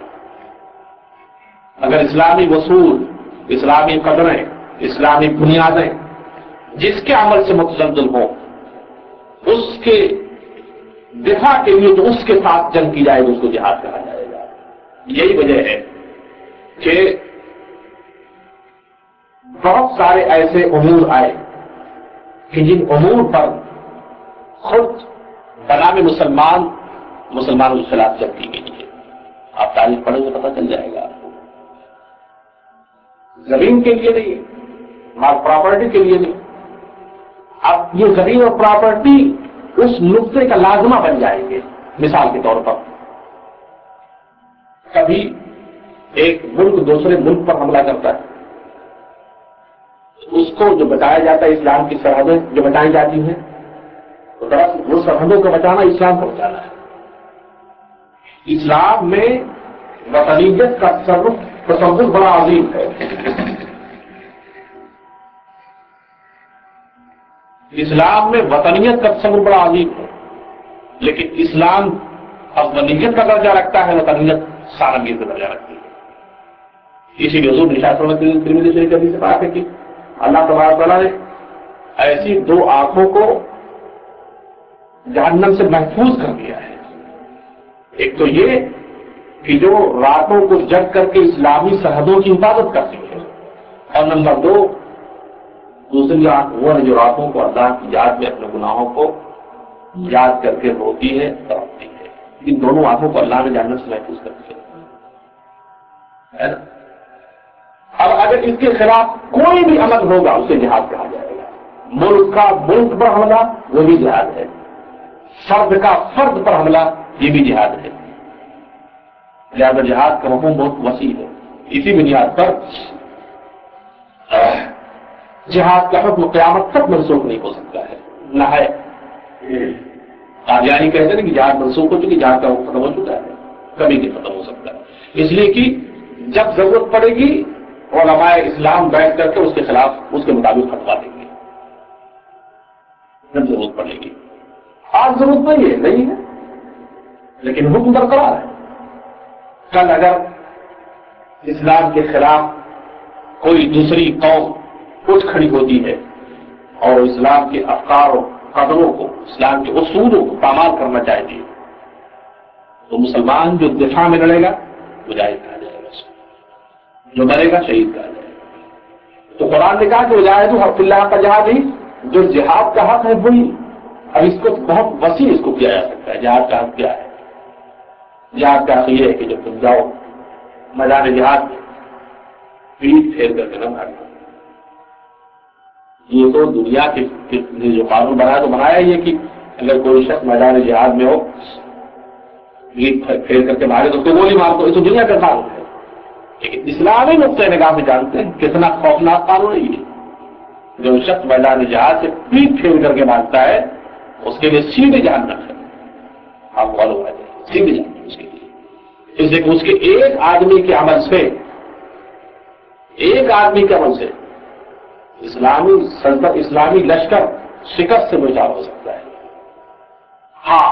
اگر اسلامی اصول، اسلامی قدریں، اسلامی بنیادیں جس کے عمل سے متزلزل ہوں اس کے دفاع کے لیے جو اس کے ساتھ جنگ کی جائے گی اس کو جہاد کہا جائے گا. یہی وجہ ہے کہ بہت سارے ایسے امور آئے کہ جن امور پر خود بنام مسلمانوں کے خلاف جنگ کی گئی ہے. آپ تاریخ پڑھیں گے پتہ چل جائے گا آپ کو. زمین کے لیے نہیں، مال پراپرٹی کے لیے نہیں. اب یہ زمین اور پراپرٹی اس نقطے کا لازمہ بن جائیں گے. مثال کے طور پر کبھی ایک ملک دوسرے ملک پر حملہ کرتا ہے، اس کو جو بتایا جاتا ہے اسلام کی سرحدیں جو بتائی جاتی ہیں، تو دراصل وہ سرحدوں کو بچانا اسلام کو بچانا ہے. اسلام میں وطنیت کا تصور بڑا عظیم ہے. اسلام میں وطنیت کا تصور بڑا عظیم ہے، لیکن اسلام افضلیت کا درجہ رکھتا ہے، وطنیت ثانویت کا درجہ رکھتی ہے. اسی لیے حضور ترمذی شریف کی حدیث سے بات ہے کہ اللہ تبارک و تعالیٰ نے ایسی دو آنکھوں کو جہنم سے محفوظ کر دیا ہے. ایک تو یہ کہ جو راتوں کو جگ کر کے اسلامی سرحدوں کی حفاظت کرتی ہے، اور نمبر دو دوسری آنکھ وہ ہے جو راتوں کو اللہ کی یاد میں اپنے گناہوں کو یاد کر کے روتی ہے، تڑپتی ہے. ان دونوں آنکھوں کو اللہ نے جہنم سے محفوظ کر دیا ہے نا. اب اگر اس کے خلاف کوئی بھی عمل ہوگا اسے جہاد کہا جائے گا. ملک کا ملک پر حملہ وہ بھی جہاد ہے، فرد کا فرد پر حملہ یہ بھی جہاد ہے. لہذا جہاد کا مفہوم بہت وسیع ہے. اسی بنیاد پر جہاد کا حکم قیامت تک منسوخ نہیں ہو سکتا ہے. نہ ہے قادیانی کہتے ہیں کہ جہاد منسوخ ہو چکی، جہاد کا حکم ختم ہو چکا ہے، کبھی نہیں ختم ہو سکتا. اس لیے کہ جب ضرورت پڑے گی علماء اسلام بیٹھ کر کے اس کے خلاف اس کے مطابق فتوا دیں گے جب ضرورت پڑے گی. آج ضرورت نہیں ہے لیکن حکم برقرار ہے. کل اگر اسلام کے خلاف کوئی دوسری قوم اٹھ کھڑی ہوتی ہے اور اسلام کے افکار و قدروں کو، اسلام کے اصولوں کو پامال کرنا چاہتی ہے، تو مسلمان جو دفاع میں لڑے گا مجاہد کہا جائے گا، جو مرے گا شہید کہا جائے گا. تو قرآن نے کہا کہ مجاہد حق اللہ کا جہاد ہی جو جہاد کا حق ہے وہی. اب اس کو بہت وسیع اس کو کیا جا سکتا ہے. جہاد کا حق کیا ہے؟ جہاد کا حق یہ ہے کہ جب تم جاؤ میدان جہاد میں پیٹ پھیر کر کے نہ بھاگنا. یہ تو دنیا کے جو قانون بنایا تو بنایا یہ کہ اگر کوئی شخص میدان جہاد میں ہو پیٹ پھیر کر کے مارے تو اس کو گولی مار دو. یہ تو دنیا کا قانون ہے. لیکن اسلامی نقطۂ نگاہ سے جانتے ہیں کتنا خوفناک قانون ہے یہ. جو شخص میدان جہاد سے پیٹ پھیر کر کے مارتا ہے اس کے لیے سیدھے جہنم ہے. آپ فالو کریں سیدھے جہنم اس کے لیے. اس لیے کہ اس کے ایک آدمی کے عمل سے، ایک آدمی کے عمل سے اسلامی سلطنت، اسلامی لشکر شکست سے دچار ہو سکتا ہے. ہاں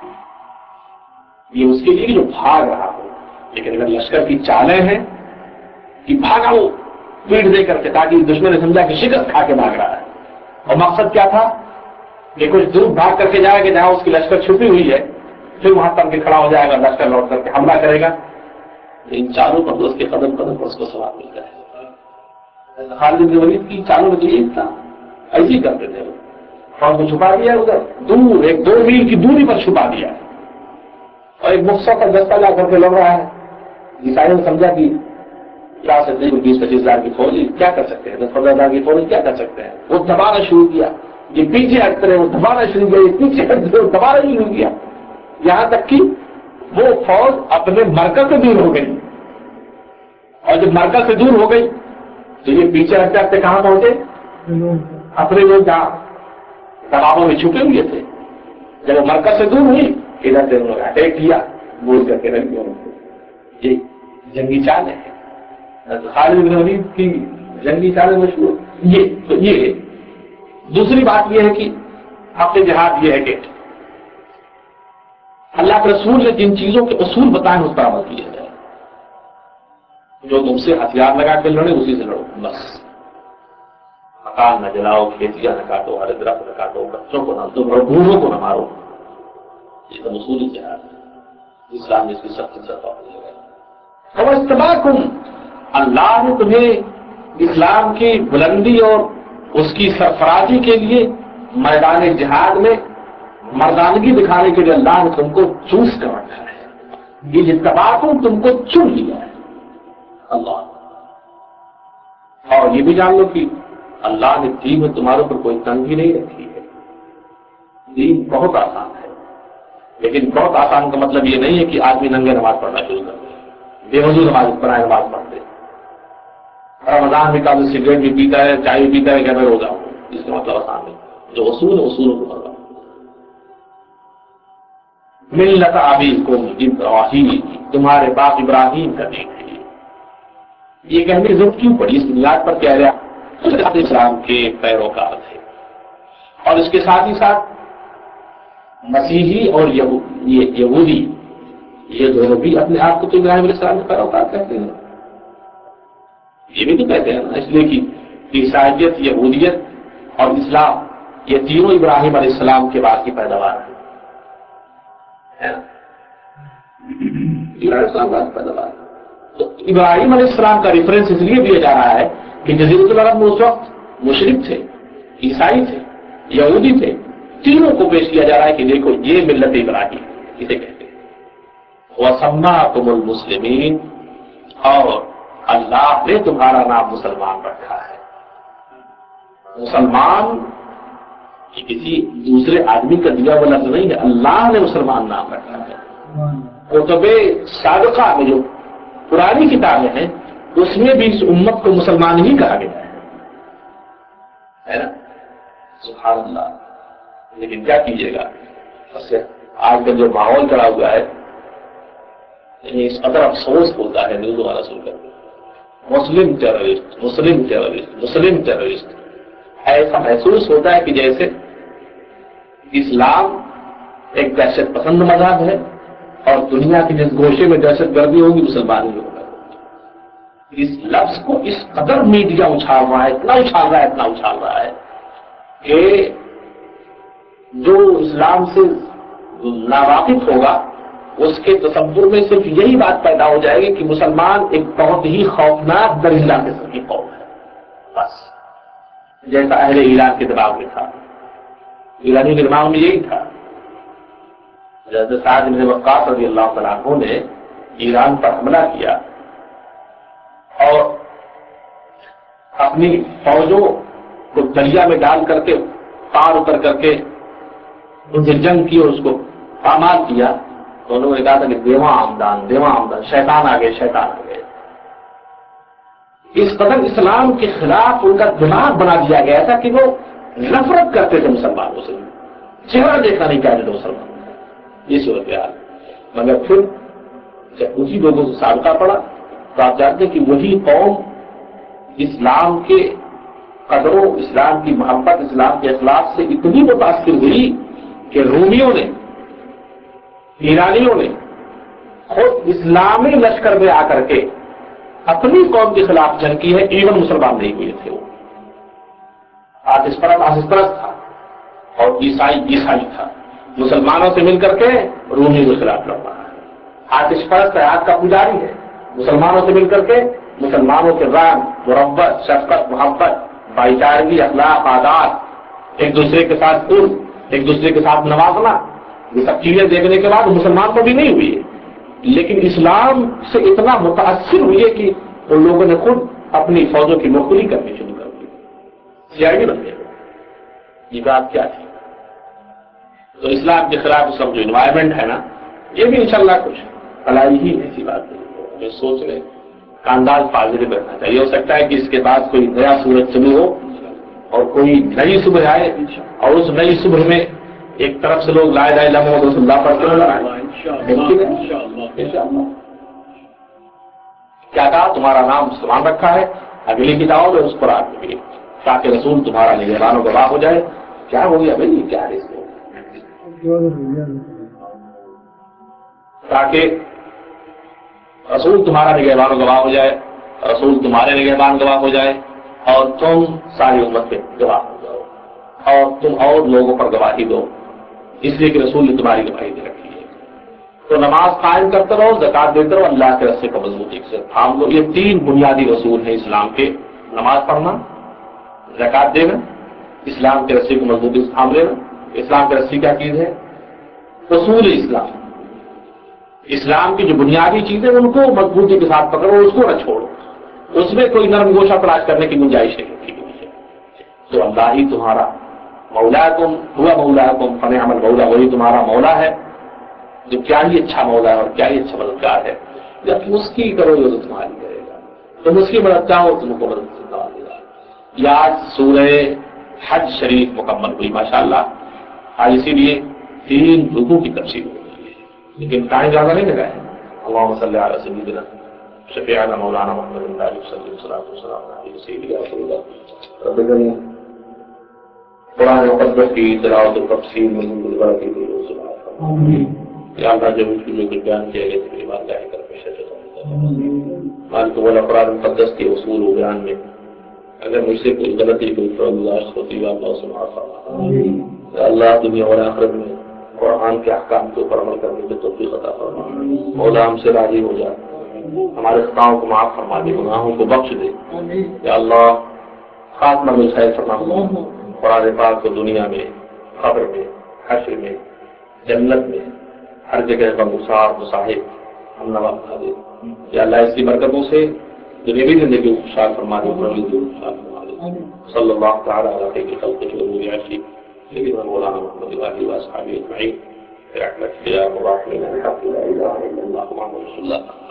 یہ اس کے لیے جو بھاگ رہا ہو، لیکن اگر لشکر کی چالیں ہیں کہ بھاگا وہ پیٹ دے کر کے تاکہ دشمن نے سمجھا کہ شکست کھا کے بھاگ رہا ہے، اور مقصد کیا تھا کہ کچھ دور بھاگ کر کے جائے گا جہاں اس کی لشکر چھپی ہوئی ہے، پھر وہاں تم کے کھڑا ہو جائے گا، لشکر لوٹ کر کے حملہ کرے گا. ان چالوں پر اس کے قدم قدم پر اس کو ثواب ملتا ہے. خالد بن ولید کی چالوں میں تو یہی تھا، ایسے ہی کرتے تھے. اور کو چھپا دیا ادھر دور 1-2 میل کی دوری پر چھپا دیا، اور ایک مختصر کا دستہ لا کر کے لڑ رہا ہے. عیسائیوں نے سمجھا کہ 20-25 ہزار کی فوج کیا کر سکتے ہیں، 10-15 ہزار کی فوج کیا کر سکتے ہیں. وہ دبانا شروع کیا، یہ پیچھے ہٹتے رہے، وہ دبانا شروع کیا، یہ پیچھے ہٹتے رہے، وہ دبانا شروع کیا، یہاں تک کہ وہ فوج اپنے مرکز سے دور ہو گئی. اور جب مرکز سے دور ہو گئی تو یہ پیچھے ہٹتے ہٹتے کہاں پہنچے؟ اپنے لوگ جہاں تالابوں میں چھپے ہوئے تھے. جب وہ مرکز سے دور ہوئی ادھر سے انہوں نے اٹیک کیا، گول کر کے رکھ دیا. یہ جنگی چال ہے. خالد بن ولید کی جنگی چالیں مشہور. یہ دوسری بات یہ ہے کہ حق جہاد یہ ہے کہ اللہ کے رسول نے جن چیزوں کے اصول بتائے اس پر عمل کیا جائے. جو تم سے ہتھیار لگا کے لڑے اسی سے لڑو بس. مکان نہ جلاؤ، کھیتیاں نہ کاٹو، ہر درخت نہ کاٹو، بچوں کو نہ دو، بوڑھوں کو نہ مارو. یہ سب اصول جہاد ہے. اسلام نے اس کی سخت سزا دی ہے. اللہ نے تمہیں اسلام کی بلندی اور اس کی سرفرازی کے لیے میدان جہاد میں مردانگی دکھانے کے لیے اللہ نے تم کو چوز کر رکھا ہے. یہ اتباع تم کو چن لیا ہے اللہ. اور یہ بھی جان لو کہ اللہ نے دین میں تمہارے اوپر کوئی تنگی نہیں رکھی ہے. دین بہت آسان ہے، لیکن بہت آسان کا مطلب یہ نہیں ہے کہ آدمی ننگے نماز پڑھنا شروع کر دے، بے وضو نماز پڑھ دے. رمضان میں کافی سگریٹ بھی پیتا ہے، چائے بھی پیتا ہے، کہ میں روزہ ہوں، اس کا مطلب آسان نہیں. جو اصول کو پڑھا. ملت ابیکم ابراہیم، تمہارے باپ ابراہیم کا دین ہے. یہ کہنے کی ضرورت کیوں پڑی؟ اس بنیاد پر کہہ رہا اسلام کے پیروکار تھے. اور اس کے ساتھ ہی ساتھ مسیحی اور یہودی، یہ دونوں بھی اپنے آپ کو تو ابراہیم علیہ السلام کے پیروکار کہتے ہیں. یہ بھی تو کہتے ہیں نا، اس لیے کہ عیسائیت، یہودیت اور اسلام یہ تینوں ابراہیم علیہ السلام کے بعد کی پیداوار ہے. تو ابراہیم علیہ السلام کا ریفرنس اس لیے دیا جا رہا ہے کہ جزیرۃ العرب میں اس وقت مشرک تھے، عیسائی تھے، یہودی تھے. تینوں کو پیش کیا جا رہا ہے کہ دیکھو یہ ملت ابراہیم اسے کہتے ہیں. وَسَمَّاكُمُ الْمُسْلِمِينَ، اور اللہ نے تمہارا نام مسلمان رکھا ہے. مسلمان یہ کسی دوسرے آدمی کا دیا ہوا لفظ نہیں ہے، اللہ نے مسلمان نام رکھا ہے. کتب سابقہ میں جو پرانی کتابیں ہیں اس میں بھی اس امت کو مسلمان ہی کہا گیا ہے نا. سبحان اللہ. لیکن کیا کیجیے گا، آج کل جو ماحول چڑھا ہوا ہے، اس قدر افسوس ہوتا ہے نیوز والا سن کر، مسلم ٹیررسٹ، مسلم ٹیررسٹ، مسلم ٹیررسٹ. ایسا محسوس ہوتا ہے کہ جیسے اسلام ایک دہشت پسند مذہب ہے اور دنیا کے جس گوشے میں دہشت گردی ہوگی مسلمان ہی ہوگا. اس لفظ کو اس قدر میڈیا اچھال رہا ہے، اتنا اچھال رہا ہے کہ جو اسلام سے ناواقف ہوگا اس کے تصور میں صرف یہی بات پیدا ہو جائے گی کہ مسلمان ایک بہت ہی خوفناک درندہ قسم کی قوم ہے. بس جیسا اہل ایران کے دماغ میں تھا، ایرانی کے دماغ میں یہی تھا. حضرت سعد بن وقاص رضی اللہ تعالیٰ عنہ نے ایران پر حملہ کیا اور اپنی فوجوں کو دریا میں ڈال کر کے پار اتر کر کے ان سے جنگ کی اور اس کو پامال کیا. تو انہوں نے کہا تھا کہ دیواں آمدان، شیطان آ گئے. اس قدر اسلام کے خلاف ان کا دماغ بنا دیا گیا تھا کہ وہ نفرت کرتے تھے مسلمانوں سے، چہرہ دیکھنا نہیں چاہتے تھے مسلمان. یہ صورتحال. مگر پھر جب اسی لوگوں سے سابقہ پڑا تو آپ جانتے ہیں کہ وہی قوم اسلام کے قدروں، اسلام کی محبت، اسلام کے اخلاق سے اتنی متاثر ہوئی کہ رومیوں نے، ایرانیوں نے خود اسلامی لشکر میں آ کر کے اپنی قوم کے خلاف جنگ کی ہے. ایون مسلمان نہیں ہوئے تھے. وہ آتش پرست تھا اور عیسائی تھا. مسلمانوں سے مل کر کے رومیوں کے خلاف لڑ رہا ہے. آتش پرست آگ کا پجاری ہے، مسلمانوں سے مل کر کے مسلمانوں کے رحم، مربت، شفقت، محبت، بھائی چارگی، اخلاق، عادات، ایک دوسرے کے ساتھ ایک دوسرے کے ساتھ نوازنا، یہ سب چیزیں دیکھنے کے بعد مسلمان تو بھی نہیں ہوئی ہے، لیکن اسلام سے اتنا متاثر ہوئی ہے کہ ان لوگوں نے خود اپنی فوجوں کی مخبری کرنی شروع کر دی. سیاہی بن گئے. یہ بات کیا تھی؟ تو اسلام کے خلاف اس کا جو انوائرمنٹ ہے نا، یہ بھی انشاءاللہ کچھ بھلائی ہی ایسی بات نہیں. ہمیں سوچنے کا انداز پازیٹو رکھنا چاہیے. ہو سکتا ہے کہ اس کے بعد کوئی نیا سورج طلوع ہو اور کوئی نئی صبح آئے اور اس نئی صبح میں ایک طرف سے لوگ لا الہ الا اللہ محمد رسول اللہ پڑھتے ہوئے انشاءاللہ. کیا کہا؟ تمہارا نام مسلمان رکھا ہے. اگلی کتابوں میں اس پر آگے تاکہ رسول تمہارا نگہبان و گواہ ہو جائے. کیا ہو گیا بھائی؟ کیا ہے اس کو؟ تاکہ رسول تمہارا نگہبان و گواہ ہو جائے، رسول تمہارے نگہبان گواہ ہو جائے اور تم ساری امت پہ گواہ ہو جاؤ اور تم اور لوگوں پر گواہی دو، اس لیے کہ رسول نے تمہاری گواہی دے رکھی ہے. تو نماز قائم کرتے رہو، زکات دیتے رہو، اللہ کے راستے کو مضبوطی سے تھام لو. یہ 3 بنیادی اصول ہیں اسلام کے نماز پڑھنا، زکات دینا، اسلام کی رسی کو مضبوطی سے تھام لینا. اسلام کی رسی کیا چیز ہے؟ اصول اسلام. اسلام کی جو بنیادی چیزیں ان کو مضبوطی کے ساتھ پکڑو، اس کو نہ چھوڑو، اس میں کوئی نرم گوشہ تلاش کرنے کی گنجائش نہیں. تو اللہ ہی تمہارا مولاکم ہوا مولاکم فنعم المولا، وہی تمہارا مولا ہے جو کیا ہی اچھا مولا ہے اور کیا ہی اچھا مددگار ہے. جب تم اس کی کرو گے تو تمہاری کرے گا، تم اس کی مدد چاہو تم کو مدد سے نوازے گا. یہ آج سورہ حج شریف مکمل ہوئی ماشاءاللہ. آج اسی لیے 3 رکوع کی تفصیل ہو رہی ہے، لیکن ٹائم زیادہ نہیں لگا ہے. اللہم صلی علی سیدنا شفیعنا مولانا محمد علیہ وسلم علیہ سیدنا رسول اللہ رب العالمین. قرآن مقدس کی تلاوت و تفسیر میں برکت دی ہے. یا اللہ جو کچھ بیان کیا گیا تیری بارگاہ کر پیش مالک والا قرآن مقدس کے اصول و بیان میں اگر مجھ سے کوئی غلطی کوئی گزارش ہوتی ہے اللہ سے معاف فرما. اللہ دنیا اور آخرت میں قرآن کے احکام کے اوپر عمل کرنے کی توفیق عطا فرما. مولا ہم سے راضی ہو جا، ہمارے خطاؤں کو معاف فرما دے، گناہوں کو بخش دے. یا اللہ خاتمہ میں خیر فرما. قرآن پاک کو دنیا میں، قبر میں، حشر میں، جنت میں، ہر جگہ کا مصاحب ہم نوا بنا دے. یا اللہ اس کی برکتوں سے دنیاوی زندگی کو خوشحال فرما دے، اخروی زندگی کو خوشحال فرما دے. صلی اللہ تعالی علی خیر خلقہ ورسولہ سیدنا مولانا محمد وآلہ وصحبہ اجمعین برحمتک یا ارحم الراحمین. الحمد للہ محمد رسول اللہ.